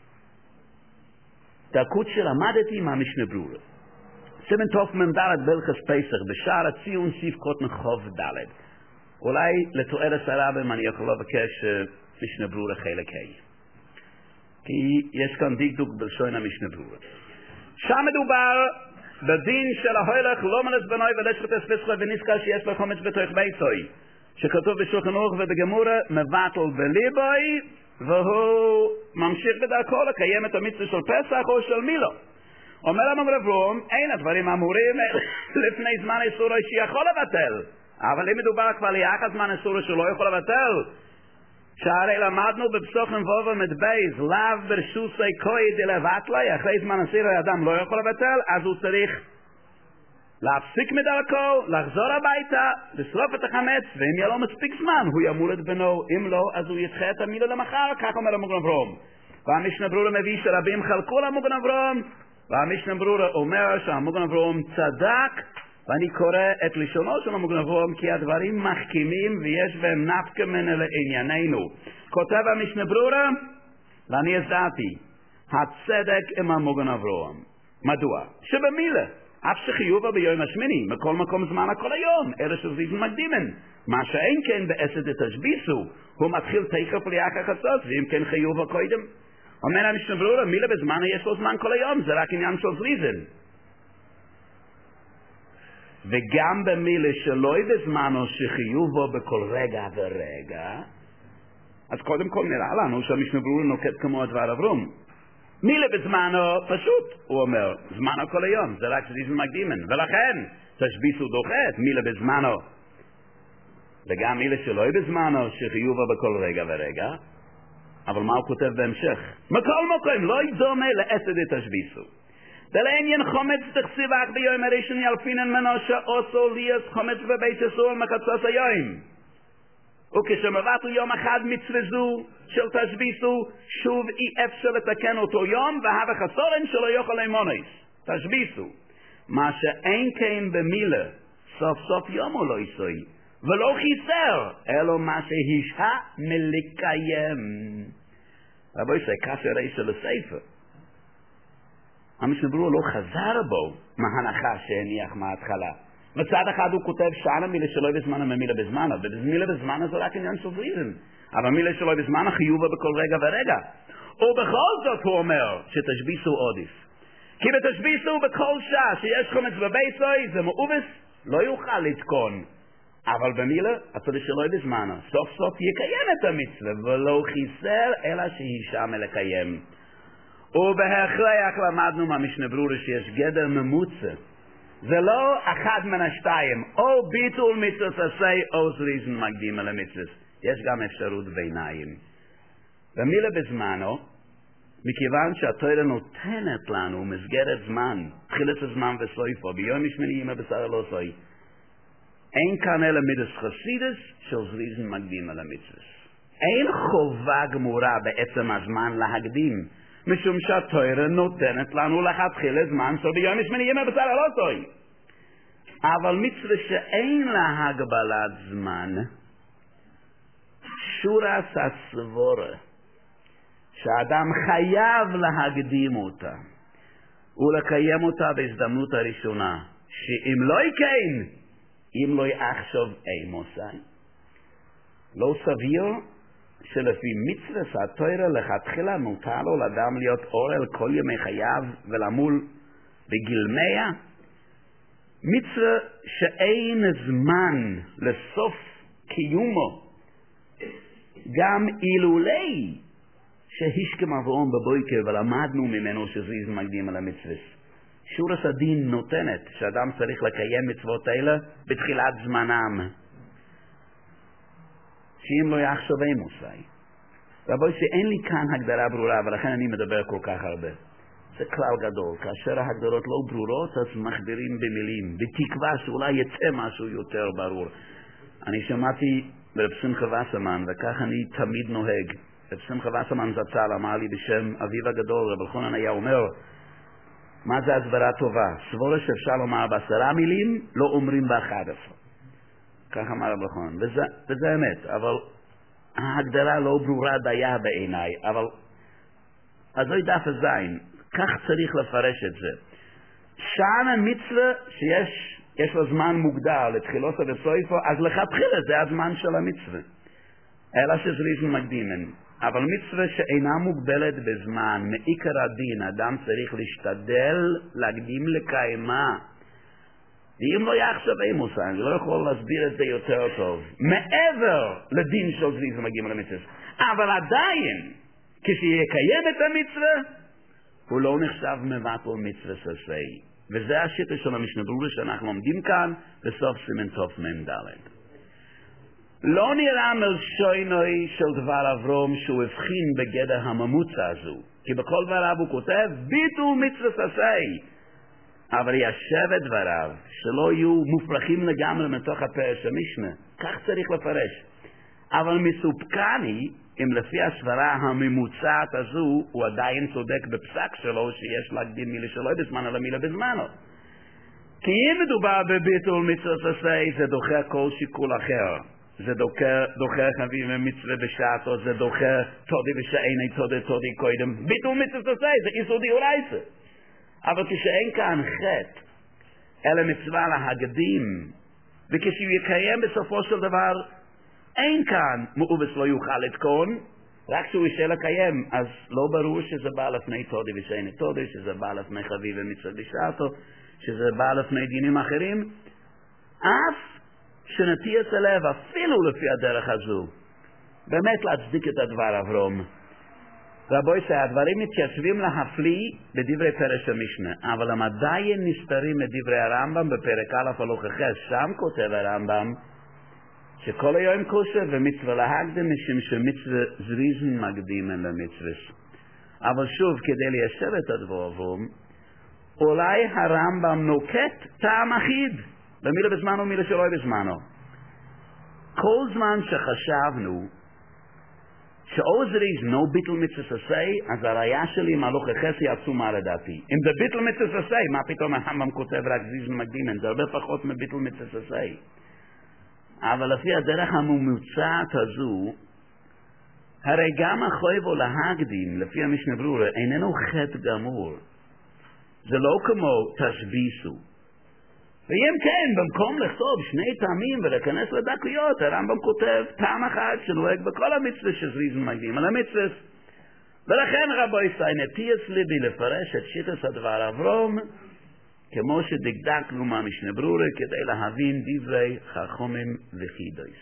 דקות שלמדתי מהמשנה ברורה. סימן תוף מנדלת בלכס פסח, בשער הציון סיף קוטן חוב דלת. אולי לתואר הסרבים אני יכול לבקש משנה ברורה חלק ה'. כי יש כאן דקדוק בלשון המשנה ברורה. שם מדובר בדין של ההולך לא מנס בנוי ולשחת אספסחה ונזכר שיש לו חומץ בתוך ביצוי. שכתוב בשולחן ערוך ובגמורה מבטל בליבוי, והוא ממשיך בדרכו לקיים את המצווה של פסח או של מילו. אומר לנו רב רום, אין הדברים אמורים לפני זמן איסורו שיכול לבטל, אבל אם מדובר כבר ליחד זמן איסורו שלא יכול לבטל, שהרי למדנו בפסוחים וובו מדבייז, לאו ברשוסי כוי דלבטלי, אחרי זמן איסורו האדם לא יכול לבטל, אז הוא צריך להפסיק מדרכו, לחזור הביתה, לשרוף את החמץ, ואם יהיה לו מספיק זמן, הוא ימול את בנו. אם לא, אז הוא ידחה את המילו למחר, כך אומר המוגן אברום. והמשנה ברורה מביא שרבים חלקו למוגן אברום, והמשנה ברורה אומר שהמוגן אברום צדק, ואני קורא את לשונו של המוגן אברום, כי הדברים מחכימים ויש בהם נפקא מינה לענייננו. כותב המשנה ברורה, ואני הזדעתי, הצדק עם המוגן אברום. מדוע? שבמילה. אף שחיובה ביום השמיני, מכל מקום זמן הכל היום, אלה שזיזן מקדימן. מה שאין כן בעשת התשביסו, הוא מתחיל תיכף ליחר חצות, ואם כן חיובה קודם. אומר המשנה ברורה, מילה בזמן יש לו זמן כל היום, זה רק עניין של זריזן. וגם במילה שלא בזמנו שחיובו בכל רגע ורגע, אז קודם כל נראה לנו שהמשנה ברורה נוקט כמו הדבר אברום. מילה בזמנו פשוט, הוא אומר, זמנו כל היום, זה רק שזיזן מקדימן, ולכן תשביסו דוחת, מילה בזמנו, וגם מילה שלא בזמנו שחיובה בכל רגע ורגע, אבל מה הוא כותב בהמשך? מכל מקום, לא ידומה לעשד התשביסו. דלעניין חומץ תכסיב אך ביום הראשון ילפינן מנושה עושו ליאס חומץ בבית יסוע מחצות היום. וכשמבטו יום אחד מצווה זו של תשביסו, שוב אי אפשר לתקן אותו יום, והווה חסורן שלא יוכל למונס. תשביסו. מה שאין כן במילה, סוף סוף יום הוא לא יסוי, ולא חיסר, אלא מה שהשעה מלקיים. רבו ישי, כאשר אישה לספר. המשנה ברורה לא חזר בו מההנחה שהניח מההתחלה. מצד אחד הוא כותב שענה מילה שלא בזמנה ממילה בזמנה, ובמילה בזמנה זה רק עניין של זריזם. אבל מילה שלא בזמנה חיובה בכל רגע ורגע. ובכל זאת הוא אומר שתשביסו עודיף. כי בתשביסו בכל שעה שיש חומץ בביסוי זה מאובס לא יוכל לתקון. אבל במילה הצד שלא בזמנה סוף סוף יקיים את המצווה ולא חיסר אלא שהישע מלקיים. ובהכרח למדנו מהמשנה ברורה שיש גדר ממוצע. זה לא אחד מן השתיים, או ביטול מצוות עשה או זריזן מקדים על המצוות. יש גם אפשרות ביניים. במילה בזמנו, מכיוון שהתורה נותנת לנו מסגרת זמן, תחילת הזמן וסויפו, ביום השמיני ימי בשר לא סוי, אין כאן אלא מידס חסידס של זריזן מקדים על המצוות. אין חובה גמורה בעצם הזמן להקדים, משום שהתורה נותנת לנו להתחיל זמן של ביום השמיני ימי בשר לא סוי. אבל מצווה שאין לה הגבלת זמן, שורס הסבורה, שהאדם חייב להקדים אותה, ולקיים אותה בהזדמנות הראשונה, שאם לא יקיים, אם לא יחשוב אימוסי, לא סביר שלפי מצווה שהתורה לכתחילה מותר לו לאדם להיות אור אל כל ימי חייו ולמול בגיל מאה, מצווה שאין זמן לסוף קיומו, גם אילולי שהשכם אברהם בבוקר ולמדנו ממנו שזריז מקדים על המצווה. שורש הדין נותנת שאדם צריך לקיים מצוות האלה בתחילת זמנם, שאם לא יחשוב אימוסי. רבוי שאין לי כאן הגדרה ברורה, ולכן אני מדבר כל כך הרבה. זה כלל גדול. כאשר ההגדרות לא ברורות, אז מחבירים במילים, בתקווה שאולי יצא משהו יותר ברור. אני שמעתי ברב שמחה וסרמן, וכך אני תמיד נוהג. רב שמחה וסרמן זצ"ל אמר לי בשם אביו הגדול, רב אלחנן היה אומר, מה זה הסברה טובה? סבורה שאפשר לומר בעשרה מילים, לא אומרים באחד עשרה. כך אמר רב אלחנן, וזה, וזה אמת, אבל ההגדרה לא ברורה דייה בעיניי, אבל אז זו דף הזין, כך צריך לפרש את זה. שען המצווה שיש יש לו זמן מוגדר לתחילוסו וסויפו, אז לכתחילה זה הזמן של המצווה. אלא שזריזן מקדימן. אבל מצווה שאינה מוגבלת בזמן, מעיקר הדין, אדם צריך להשתדל להקדים לקיימה. ואם לא יחשב אימוס, אני לא יכול להסביר את זה יותר טוב. מעבר לדין של זריזן מקדימן למצווה. אבל עדיין, כשיקיים את המצווה, הוא לא נחשב מבטל מצווה ססי. וזה השיטה של המשנה ברורה שאנחנו לומדים כאן בסוף סימן תוף מ"ד. לא נראה מלשונוי של דבר אברהם שהוא הבחין בגדר הממוצע הזו, כי בכל דבריו הוא כותב ביטול מצווה ססי, אבל ישב את דבריו שלא יהיו מופרכים לגמרי מתוך הפרש המשנה. כך צריך לפרש. אבל מסופקני אם לפי הסברה הממוצעת הזו הוא עדיין צודק בפסק שלו שיש להקדים מילה שלא בזמן אלא מילה בזמנו. כי אם מדובר בביטול מצווה ססי זה דוחה כל שיקול אחר. זה דוחה, דוחה חביב ומצווה בשעתו, זה דוחה תודי ושאיני תודי תודי קודם. ביטול מצווה ססי זה איסודי אורייסה. אבל כשאין כאן חטא אלא מצווה להקדים, וכשהוא יקיים בסופו של דבר אין כאן מאובס לא יוכל לתקון, רק שהוא ישאל לקיים, אז לא ברור שזה בא לפני תודי ושאיני תודי, שזה בא לפני חביב ומצווה בשעתו, שזה בא לפני דינים אחרים, אף שנטיע את הלב אפילו לפי הדרך הזו, באמת להצדיק את הדבר אברהם. רבוי שהדברים מתיישבים להפליא בדברי פרש המשנה, אבל הם עדיין נסתרים מדברי הרמב"ם בפרק א' הלוך החס, שם כותב הרמב"ם, שכל היום קושר ומצווה להקדים משום שמצווה זריזן מקדימן למצווה. אבל שוב, כדי ליישב את הדברים, אולי הרמב"ם נוקט טעם אחיד, במילה בזמנו ומילה שלא בזמנו. כל זמן שחשבנו שאו זריז נו ביטל מצווה עשי, אז הראייה שלי עם הלוך החסי עצומה לדעתי. אם זה ביטל מצווה עשי, מה פתאום הרמב"ם כותב רק זריזן מקדימן? זה הרבה פחות מביטל מצווה עשי. אבל לפי הדרך הממוצעת הזו, הרי גם החויבו להקדים, לפי המשנה ברורה, איננו חטא גמור. זה לא כמו תשביסו. ואם כן, במקום לכתוב שני טעמים ולהיכנס לדקויות, הרמב"ם כותב טעם אחד שנוהג בכל המצווה שזריזן מקדים על המצווה. ולכן רבוי סי, נטייס ליבי לפרש את שיטת הדבר אברום, כמו שדקדקנו מהמשנה ברורה, כדי להבין דברי חכמים וחידוש.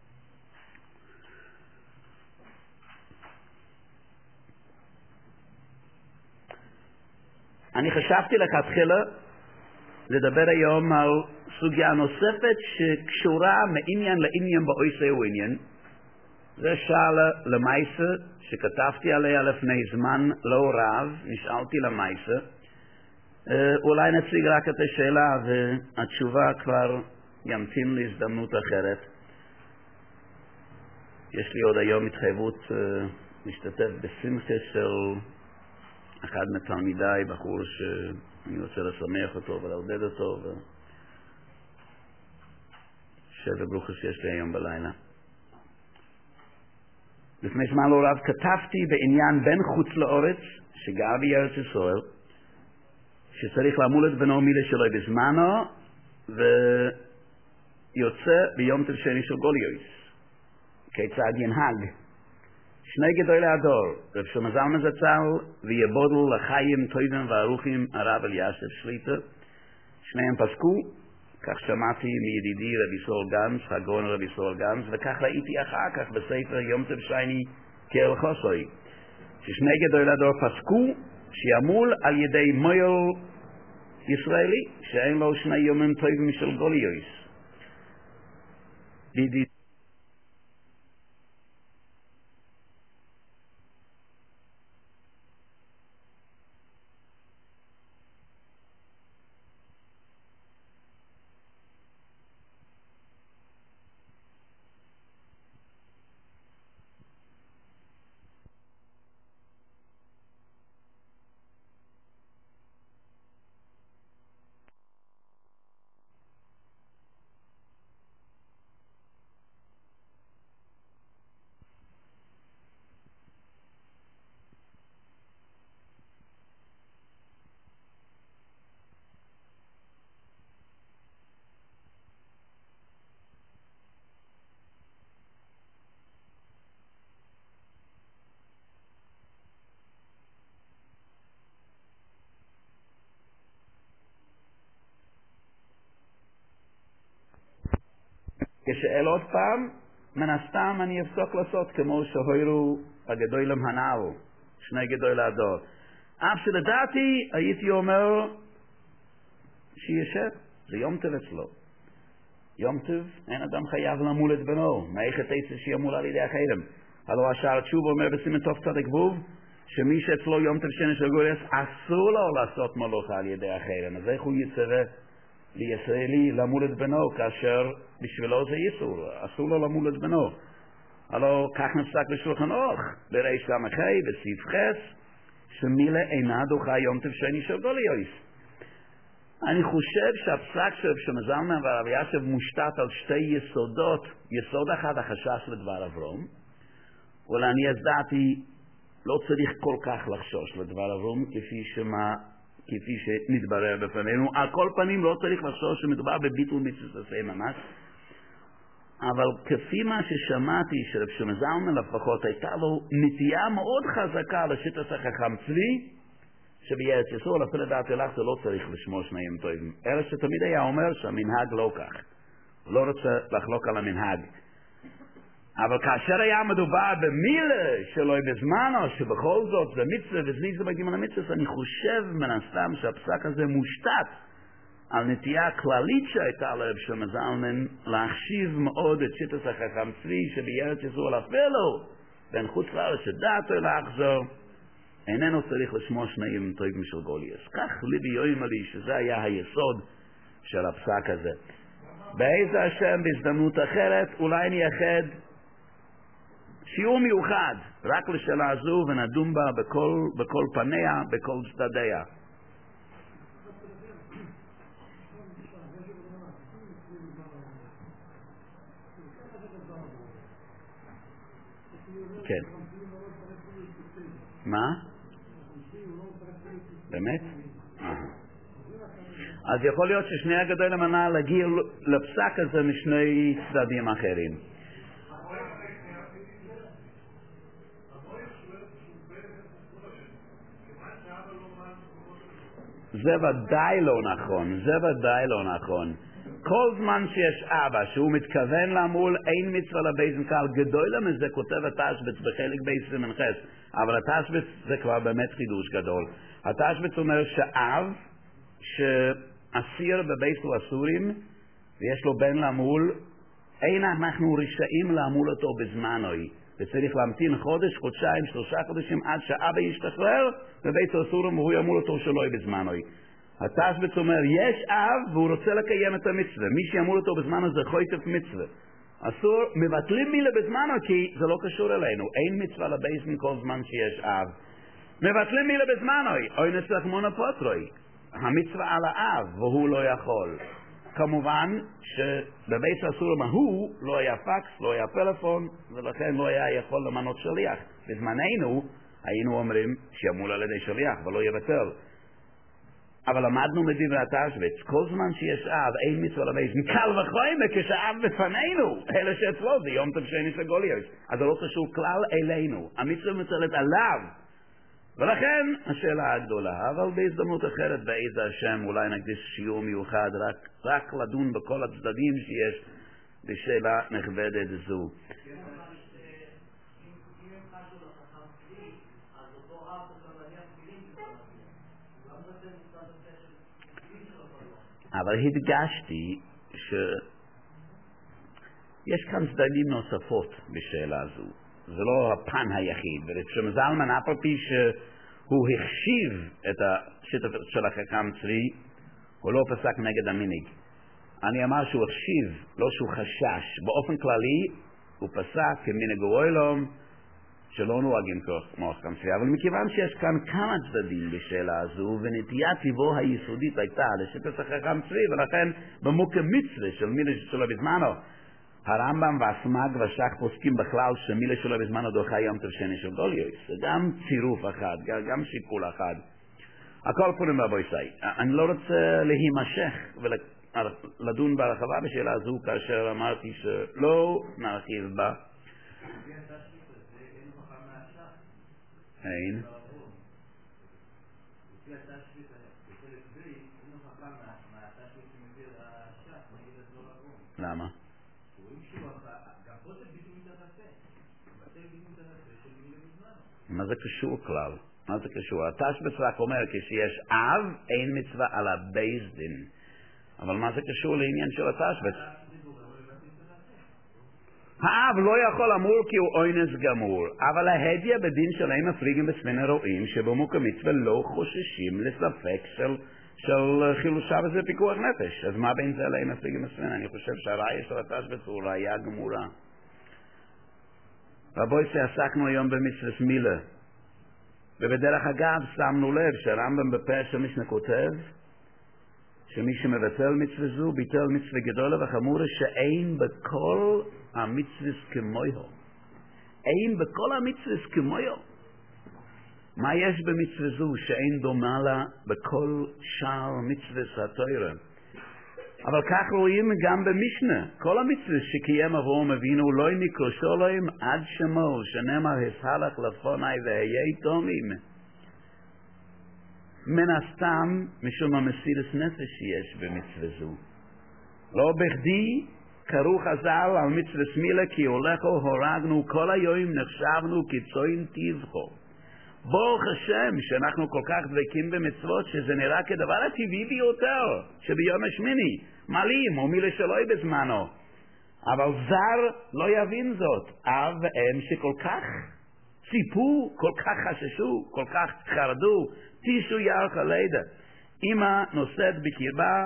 אני חשבתי לכתחילה לדבר היום על סוגיה נוספת שקשורה מעניין לעניין באויסי ועניין. זה שאלה למייסה שכתבתי עליה לפני זמן לא רב, נשאלתי למייסה. אולי נציג רק את השאלה והתשובה כבר ימתין להזדמנות אחרת. יש לי עוד היום התחייבות להשתתף בשמחה של אחד מתלמידיי, בחור שאני רוצה לשמח אותו ולעודד אותו, שבע ברוכס יש לי היום בלילה. לפני זמן לא רב כתבתי בעניין בן חוץ לאורץ שגר בארץ ישראל, שצריך למול את בנו מילה שלו בזמנו, ויוצא ביום טוב שני של גוליוס. כיצד ינהג? שני גדולי הדור, רב שלמה זלמן זצ"ל ויבודל לחיים טובים וערוכים הרב אלישיב שליט"א, שניהם פסקו, כך שמעתי מידידי רבי ישראל גנץ, הגאון רבי ישראל גנץ, וכך ראיתי אחר כך בספר יום טוב שני כאל חוסוי, ששני גדולי הדור פסקו שימול על ידי מויל ישראלי, שאין לו שני יומים טובים של גוליוס. ידידי כשאל עוד פעם, מן הסתם אני אפסוק לעשות כמו שהוירו הגדולים הנעל, שני גדולי הדור. אף שלדעתי הייתי אומר שישב, זה יום טוב אצלו. יום טוב, אין אדם חייב למול את בנו, מאיך את עצה שימול על ידי החרם. הלוא השער תשוב אומר בסימן טוב צדק ווב, שמי שאצלו יום טוב שני של גוליוס אסור לו לעשות מלוכה על ידי החרם. אז איך הוא יצווה לישראלי למול את בנו, כאשר בשבילו זה איסור, אסור לו למול את בנו. הלוא כך נפסק בשולחן אורך, בריש סמכי, בסעיף חס, שמילה אינה דוחה יום טוב שני של גוליוס. אני חושב שהפסק של שלמה זלמן והרב אלישיב מושתת על שתי יסודות. יסוד אחד, החשש לדבר אברום, ולעני ידעתי לא צריך כל כך לחשוש לדבר אברום כפי שמה כפי שנתברר בפנינו. על כל פנים לא צריך לחשוש שמדובר בביטול מצוות עשה ממש, אבל כפי מה ששמעתי שרב שלמה זלמן לפחות הייתה לו נטייה מאוד חזקה לשיטת החכם צבי, שבארץ ישראל אפילו לדעת אלך זה לא צריך לשמור שני ימים טובים, אלא שתמיד היה אומר שהמנהג לא כך, הוא לא רוצה לחלוק על המנהג. אבל כאשר היה מדובר במילה שלו בזמנו, שבכל זאת זה מצווה וזריז מקדים על המצווה, אני חושב מן הסתם שהפסק הזה מושתת על נטייה כללית שהייתה לרב שלמה זלמן להחשיב מאוד את שיטת החכם צבי שבארץ ישראל אפילו בין חוץ לארץ שדעתו לחזור איננו צריך לשמוע שניים טובים של גוליוס. כך ליבי יאמר לי שזה היה היסוד של הפסק הזה. באיזה השם בהזדמנות אחרת אולי נייחד שיעור מיוחד רק לשאלה הזו ונדון בה בכל, בכל פניה, בכל צדדיה. כן. מה? באמת? אז יכול להיות ששני הגדול למנה להגיע לפסק הזה משני צדדים אחרים. זה ודאי לא נכון, זה ודאי לא נכון. כל זמן שיש אבא שהוא מתכוון למול אין מצווה לבייזן קל גדול למזה כותב התשבץ בחלק בייס ומנחס, אבל התשבץ זה כבר באמת חידוש גדול. התשבץ אומר שאב שאסיר בבייס הסורים ויש לו בן למול, אין אנחנו רשאים למול אותו בזמנוי וצריך להמתין חודש, חודשיים, שלושה חודשים עד שאבא ישתחרר בבית הסורים והוא ימול אותו שלוי בזמנוי. התשבץ אומר יש אב והוא רוצה לקיים את המצווה, מי שימול אותו בזמנו זה חויטף מצווה, אסור, מבטלים מילה בזמנו כי זה לא קשור אלינו, אין מצווה לבייסן כל זמן שיש אב, מבטלים מילה בזמנו, אוי נצטרך מונופוטרוי, המצווה על האב והוא לא יכול. כמובן שבבית הסורים ההוא לא היה פקס, לא היה פלאפון ולכן לא היה יכול למנות שליח. בזמננו היינו אומרים שימול על ידי שליח ולא יבטל, אבל למדנו מדברי התשבץ כל זמן שיש אב אין מצווה לבייסן קל וחומר כשאב בפנינו אלה שאצלו זה יום טוב שני של גוליוס, אז זה לא קשור כלל אלינו, המצווה מצלת עליו, ולכן השאלה הגדולה. אבל בהזדמנות אחרת באיזה השם אולי נקדיש שיעור מיוחד רק, רק לדון בכל הצדדים שיש בשאלה נכבדת זו. אבל הדגשתי שיש כאן צדדים נוספות בשאלה הזו, זה לא הפן היחיד, ורב זלמן אף על פי שהוא החשיב את השיטה של החכם צבי הוא לא פסק נגד המנהג. אני אמר שהוא החשיב, לא שהוא חשש. באופן כללי הוא פסק כמנהג העולם שלא נוהגים כמו החכם צבי, אבל מכיוון שיש כאן כמה צדדים בשאלה הזו ונטיית ליבו היסודית הייתה לשיטת החכם צבי, ולכן במוקם מצווה של מילה שלו בזמנו הרמב"ם והסמ"ג והש"ך פוסקים בכלל שמילה שלו בזמנו דוחה יום טוב שני של גוליוס, זה גם צירוף אחד, גם שיקול אחד. הכל פונים רבו ישראל, אני לא רוצה להימשך ולדון בהרחבה בשאלה הזו כאשר אמרתי שלא נרחיב בה. אין למה? מה זה קשור כלל? מה זה קשור? התשבץ רק אומר כשיש אב אין מצווה על הבייס דין, אבל מה זה קשור לעניין של התשבץ? האב לא יכול אמור כי הוא אונס גמור, אבל ההדיה בדין שלהם מפליגים בספין הרואים שבמוקם מצווה לא חוששים לספק של, של חילושה וזה פיקוח נפש. אז מה בין זה להם מפליגים בספין? אני חושב שהראיה של התשבץ הוא ראיה גמורה. רבוי שעסקנו היום במצוות מילה, ובדרך אגב שמנו לב שהרמב"ם בפרש המשנה כותב שמי שמבטל מצווה זו ביטל מצווה גדולה וחמורה שאין בכל המצווה כמוהו, אין בכל המצווה כמוהו. מה יש במצווה זו שאין דומה לה בכל שאר מצווה התורה? אבל כך רואים גם במשנה, כל המצווה שקיים אברהם אבינו לא נקרשו להם עד שמו שנאמר הסהלך לפוני ואהיה תומים. מן הסתם משום המסירות נפש שיש במצווה זו. לא בכדי קראו חז"ל על מצוות מילה כי הולכו הורגנו כל היום נחשבנו כצאן טבחו. ברוך השם שאנחנו כל כך דבקים במצוות שזה נראה כדבר הטבעי ביותר, שביום השמיני מלאים ומילה שלוי בזמנו. אבל זר לא יבין זאת. אב ואם שכל כך ציפו, כל כך חששו, כל כך חרדו, תשעו ירח הלידה. אמא נושאת בקרבה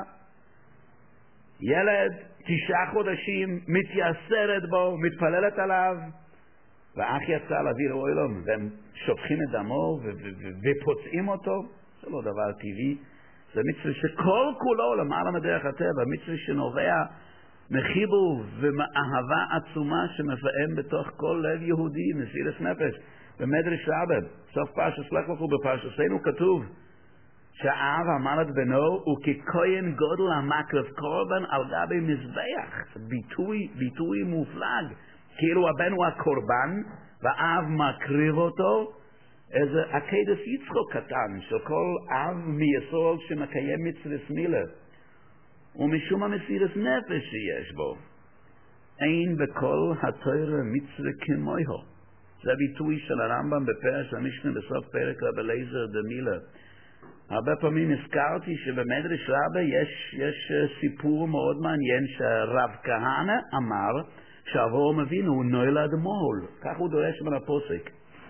ילד תשעה חודשים, מתייסרת בו, מתפללת עליו, ואח יצא להביא לאוילום, והם שופכים את דמו ופוצעים אותו. זה לא דבר טבעי, זה מצווה שכל כולו למעלה מדרך הטבע, מצווה שנובע מחיבור ומאהבה עצומה שמפעם בתוך כל לב יהודי, מסירת נפש. במדרש רבה, סוף פרשת לך לך בפרשתנו כתוב שהאב אמר את בנו וככהן גודל המקרב קורבן על גבי מזבח. ביטוי, ביטוי מופלג, כאילו הבן הוא הקורבן והאב מקריב אותו. איזה עקדת יצחוק קטן של כל אב מיסוד שמקיים מצוות מילה, ומשום המסירת נפש שיש בו. אין בכל התורה מצווה כמוהו. זה ביטוי של הרמב"ם בפרש המשנה בסוף פרק רבי אליעזר דמילה. הרבה פעמים הזכרתי שבמדרש רבה יש, יש סיפור מאוד מעניין שרב כהנא אמר שאברהם אבינו נולד מוהל. כך הוא דורש מן הפוסק.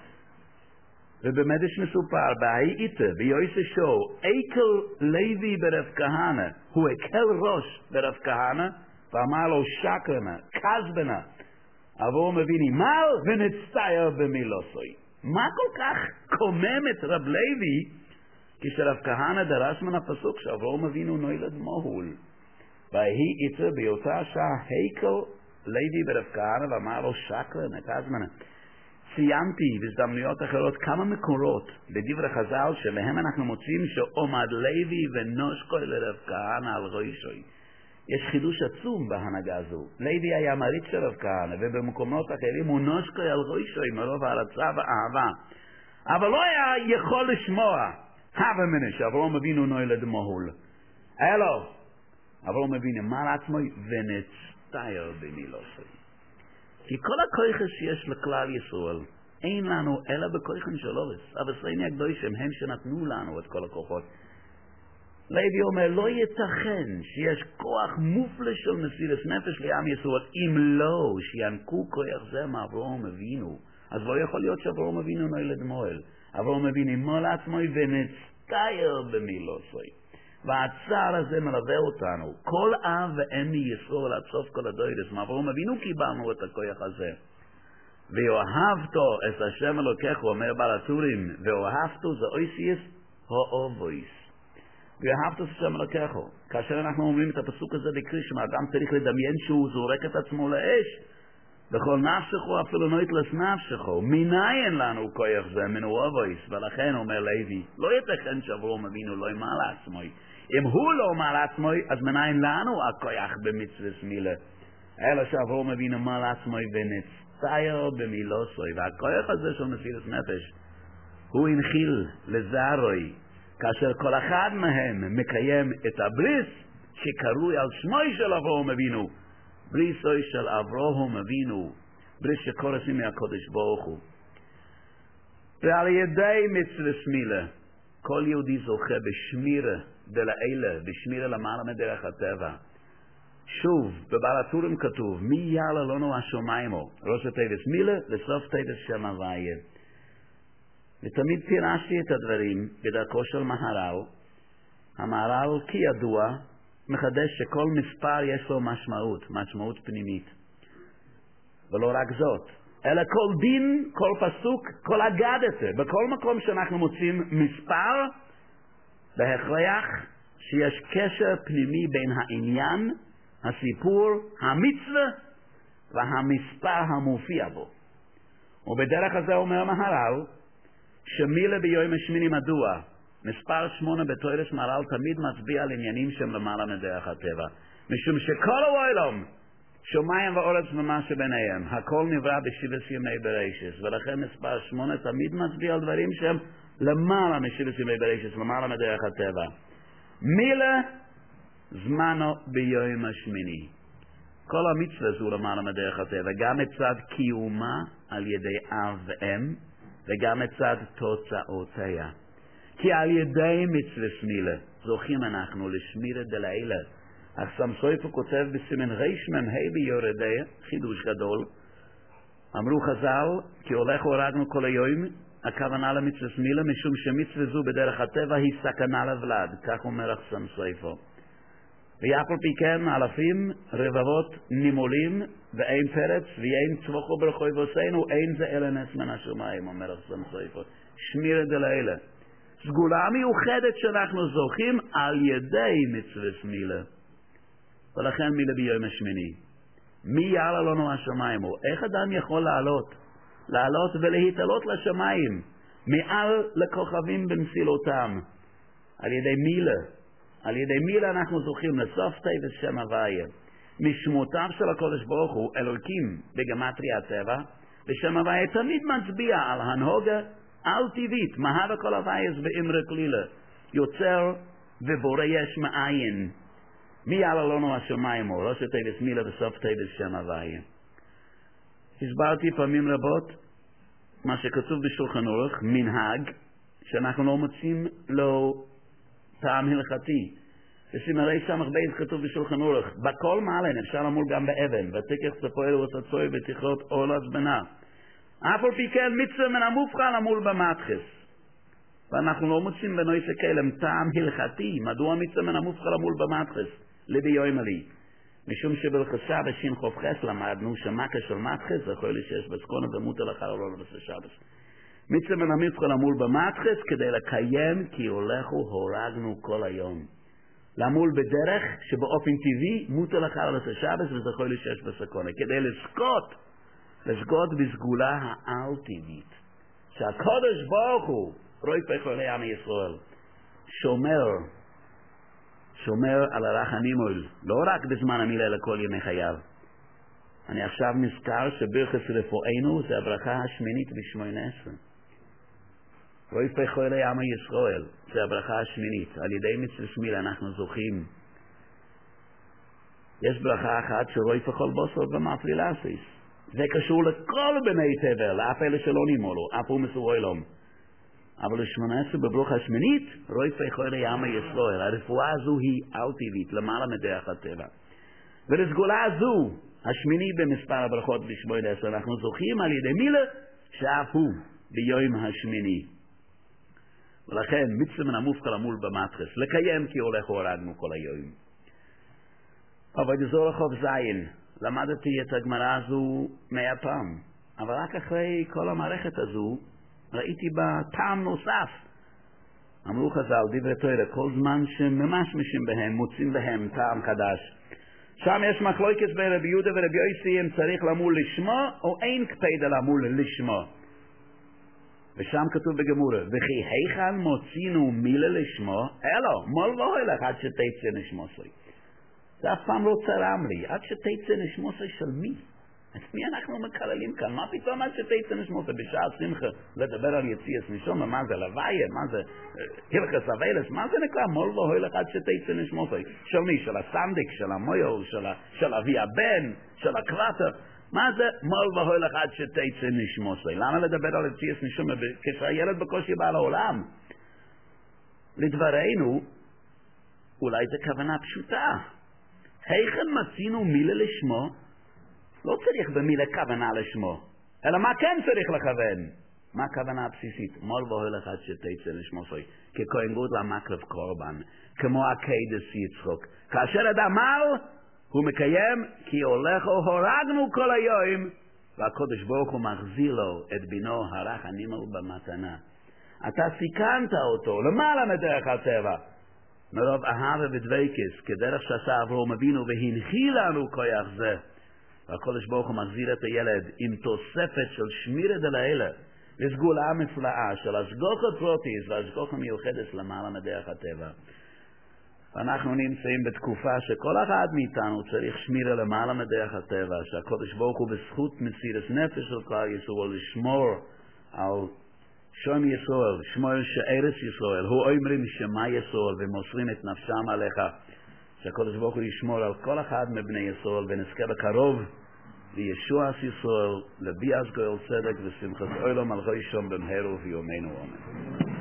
ובמדרש מסופר, בהאיתה, ביועסה שו, איקל לוי ברב כהנא, הוא הקל ראש ברב כהנא, ואמר לו שקרנה, כזבנה, אברהם אבינו מל ונצטייר במילוסוי. מה כל כך קומם את רב לוי, כשרב כהנא דרש מן הפסוק שאברהם אבינו נולד מוהל. והאיתה באותה שעה, איקל לוי ברב כהנא, ואמר לו שקרנה, כזבנה. ציינתי בהזדמנויות אחרות כמה מקורות בדברי חז"ל שבהם אנחנו מוצאים שעומד לוי ונושקו לרב כהנא על ראשוי. יש חידוש עצום בהנהגה הזו. לוי היה מריץ של רב כהנא, ובמקומות אחרים הוא נושקו על ראשוי מרוב הערצה ואהבה. אבל לא היה יכול לשמוע הווה מנה שאברהם אבינו נולד מוהל. אלו אברהם אבינו אמר לעצמו ונצטייר במילוסוי. כי כל הכויכס שיש לכלל ישראל אין לנו אלא בכויכן של אורס. אבל סייני הקדושים הם שנתנו לנו את כל הכוחות. לוי אומר לא ייתכן שיש כוח מופלא של מסירת נפש לעם ישראל אם לא שינקו כוח זה מאברהם אבינו. אז לא יכול להיות שאברהם אבינו נולד מוהל. אברהם אבינו אמר לעצמו ונצטייר במילוסוי. והצער הזה מלווה אותנו. כל אב ואם מישראל עד סוף כל הדורות, מאברהם אבינו קיבלנו את הכוח הזה. ואוהבתו את השם אלוקיך, אומר בעל הטורים, ואוהבתו זה אויסיס האובויס. ואוהבתו את השם אלוקיך. כאשר אנחנו אומרים את הפסוק הזה בקרישמה, אדם צריך לדמיין שהוא זורק את עצמו לאש. בכל נפשכו אפילו נויטלס נפשכו. מניין לנו כוח זה מן האובויס. ולכן אומר לוי, לא ייתכן שאברהם אבינו לא יאמר לעצמו. אם הוא לא אמר לעצמו, אז מניין לנו הכוח במצוות מילה. אלא שאברהם אבינו אמר לעצמו ונצטייר במילוסוי. והכוח הזה של מסירת נפש הוא הנחיל לזרוי, כאשר כל אחד מהם מקיים את הבריס שקרוי על שמוי של אברהם אבינו, בריסוי של אברהם אבינו, בריס שקורסים מהקודש ברוך הוא. ועל ידי מצוות מילה כל יהודי זוכה בשמירה דלעילה, בשמירה למעלה מדרך הטבע. שוב, בבעל הטורים כתוב, מי יעלה לנו השומיימו, ראש התיבס מילה וסוף תיבס שם הוויה. ותמיד פירשתי את הדברים בדרכו של מהר"ל. המהר"ל כידוע מחדש שכל מספר יש לו משמעות, משמעות פנימית. ולא רק זאת, אלא כל דין, כל פסוק, כל אגדתה. בכל מקום שאנחנו מוצאים מספר, בהכרח שיש קשר פנימי בין העניין, הסיפור, המצווה והמספר המופיע בו. ובדרך הזה אומר מהר"ל, שמילה ביום השמיני מדוע, מספר שמונה בתוירס מהר"ל תמיד מצביע על עניינים שהם למעלה מדרך הטבע. משום שכל העולם, שמיים ואורץ ומה שביניהם, הכל נברא בשבעת ימי בראשית, ולכן מספר שמונה תמיד מצביע על דברים שהם למעלה משבעת ימי בראשית, למעלה מדרך הטבע. מילה זמנו ביום השמיני. כל המצווה זו למעלה מדרך הטבע, גם מצד קיומה על ידי אב ואם, וגם מצד תוצאותיה. כי על ידי מצווה סמילה זוכים אנחנו לשמירה דלעילה. אך סם סופר כותב בסימן ריש מם ה' ביורדיה, חידוש גדול, אמרו חז"ל, כי הולך הורגנו כל היום, הכוונה למצווה סמילה, משום שמצווה זו בדרך הטבע היא סכנה לבלד, כך אומר סם סופר. ויחד פי כן אלפים רבבות נימולים ואין פרץ ואין צבוכו ברחובותינו, אין זה אלא נס מן השמיים, אומר סם סופר. שמירה דלעילה. סגולה מיוחדת שאנחנו זוכים על ידי מצווה סמילה. ולכן מילה ביום השמיני. מי יעלה לנו השמיים? איך אדם יכול לעלות? לעלות ולהתעלות לשמיים, מעל לכוכבים במסילותם. על ידי מילה. על ידי מילה אנחנו זוכים לסוף טבע שם הוויה. משמותיו של הקודש ברוך הוא, אלוקים בגמטריה הטבע, ושם הוויה תמיד מצביע על הנהוגה על טבעית, מהווה כל הווייס באמרה כלילה, יוצר ובורא יש מאין. מי יעלה לנו השמיים, או ראש טבע מילה וסוף טבע שם הוויה. הסברתי פעמים רבות מה שכתוב בשולחן אורך, מנהג, שאנחנו לא מוצאים לו טעם הלכתי. בסימרי סמך בייס כתוב בשולחן אורך, בכל מעלן אפשר למול גם באבן, ותיקח צפויל וצצוי ותכרות אור לעצבנה. אף על פי כן מצווה מן המופכה למול במתחס. ואנחנו לא מוצאים בנויסה כלם טעם הלכתי, מדוע מצווה מן המופכה למול במתחס? לבי יוימלי. משום שבלחסה בשין חופכס למדנו שמקה של מתחס, זה יכול שיש בסקונה ומוטה לחר לא לבסה שבס. מצווה מן המופכה למול במתחס כדי לקיים כי הולכו הורגנו כל היום. למול בדרך שבאופן טבעי מוטה לחר לבסה שבס וזה יכול שיש בסקונה. כדי לזכות לזכות בסגולה העל-טבעית, שהקודש ברוך הוא, רואי פחר לעם ישראל, שומר, שומר על הרחמים, לא רק בזמן המילה לכל ימי חייו. אני עכשיו נזכר שברכס רפואנו זה הברכה השמינית בשמונה עשרה. רואי פחר לעם ישראל, זה הברכה השמינית. על ידי מצווה סמילה אנחנו זוכים. יש ברכה אחת שרואי פחר בוסר במפרילסיס. זה קשור לכל בני תבל, לאף אלה שלא נימו לו, אף הוא מסורי לום. אבל לשמונה עשרה בברוך השמינית, רואי פחר לעם ישראל. הרפואה הזו היא על-טבעית, למעלה מדרך הטבע. ולסגולה הזו, השמיני במספר הברכות בשמונה עשרה, אנחנו זוכים על ידי מילה, שאף הוא ביום השמיני. ולכן, מצווה מן המופכה למול במתחס, לקיים כי הולך הורגנו כל היום. אבל גזור החוב זין, למדתי את הגמרא הזו מאה פעם, אבל רק אחרי כל המערכת הזו ראיתי בה טעם נוסף. אמרו חז"ל, דברי תורה, כל זמן שממש משים בהם, מוצאים בהם טעם חדש. שם יש מחלוקת בין רבי יהודה ורבי יוסי אם צריך למול לשמו או אין קפידה למול לשמו. ושם כתוב בגמורה, וכי היכן מוצינו מילה לשמו, אלו, מול לא הולך עד שתצא נשמוסי. זה אף פעם לא צרם לי, עד שתצא נשמוסי של מי? את מי אנחנו מקללים כאן? מה פתאום עד שתצא נשמוסי? בשעה שמחה לדבר על יציאת נשמה, מה זה לוויה, מה זה הלכס אבלס, מה זה נקרא מול לא הולך עד שתצא נשמוסי? של מי? של הסנדיק, של המויור, של, של אבי הבן, של הקרטר. מה זה מול לא הולך עד שתצא נשמוסי? למה לדבר על יציאת נשמה כשהילד בקושי בא לעולם? לדברנו, אולי זה כוונה פשוטה. היכן מצינו מילה לשמו? לא צריך במילה כוונה לשמו, אלא מה כן צריך לכוון? מה הכוונה הבסיסית? מול והולך עד שתצא לשמוסי, ככהן גדול למקרב קורבן, כמו הקדש יצחוק. כאשר אדם מל, הוא מקיים, כי הולך או הורגנו כל היום, והקודש ברוך הוא מחזיר לו את בינו הרך הנימל במתנה. אתה סיכנת אותו, למעלה מדרך הטבע. מרוב אהבה ודבקות, כדרך שעשה אברהם אבינו והנחיל לנו כוח זה. והקודש ברוך הוא מחזיר את הילד עם תוספת של שמירה דלעילה, לסגולה מצלעה של השגחה פרוטיס והשגחה מיוחדת למעלה מדרך הטבע. ואנחנו נמצאים בתקופה שכל אחד מאיתנו צריך שמירה למעלה מדרך הטבע, שהקודש ברוך הוא בזכות מסירת נפש של כלל ישראל לשמור על שום ישראל, שמור שארץ ישראל, הוא אומרים שמה ישראל ומוסרים את נפשם עליך, שהקודש ברוך הוא ישמור על כל אחד מבני ישראל ונזכה בקרוב לישוע ישראל, לביאת גואל צדק ושמחת עולם על ראשון במהרה ובימינו אמן.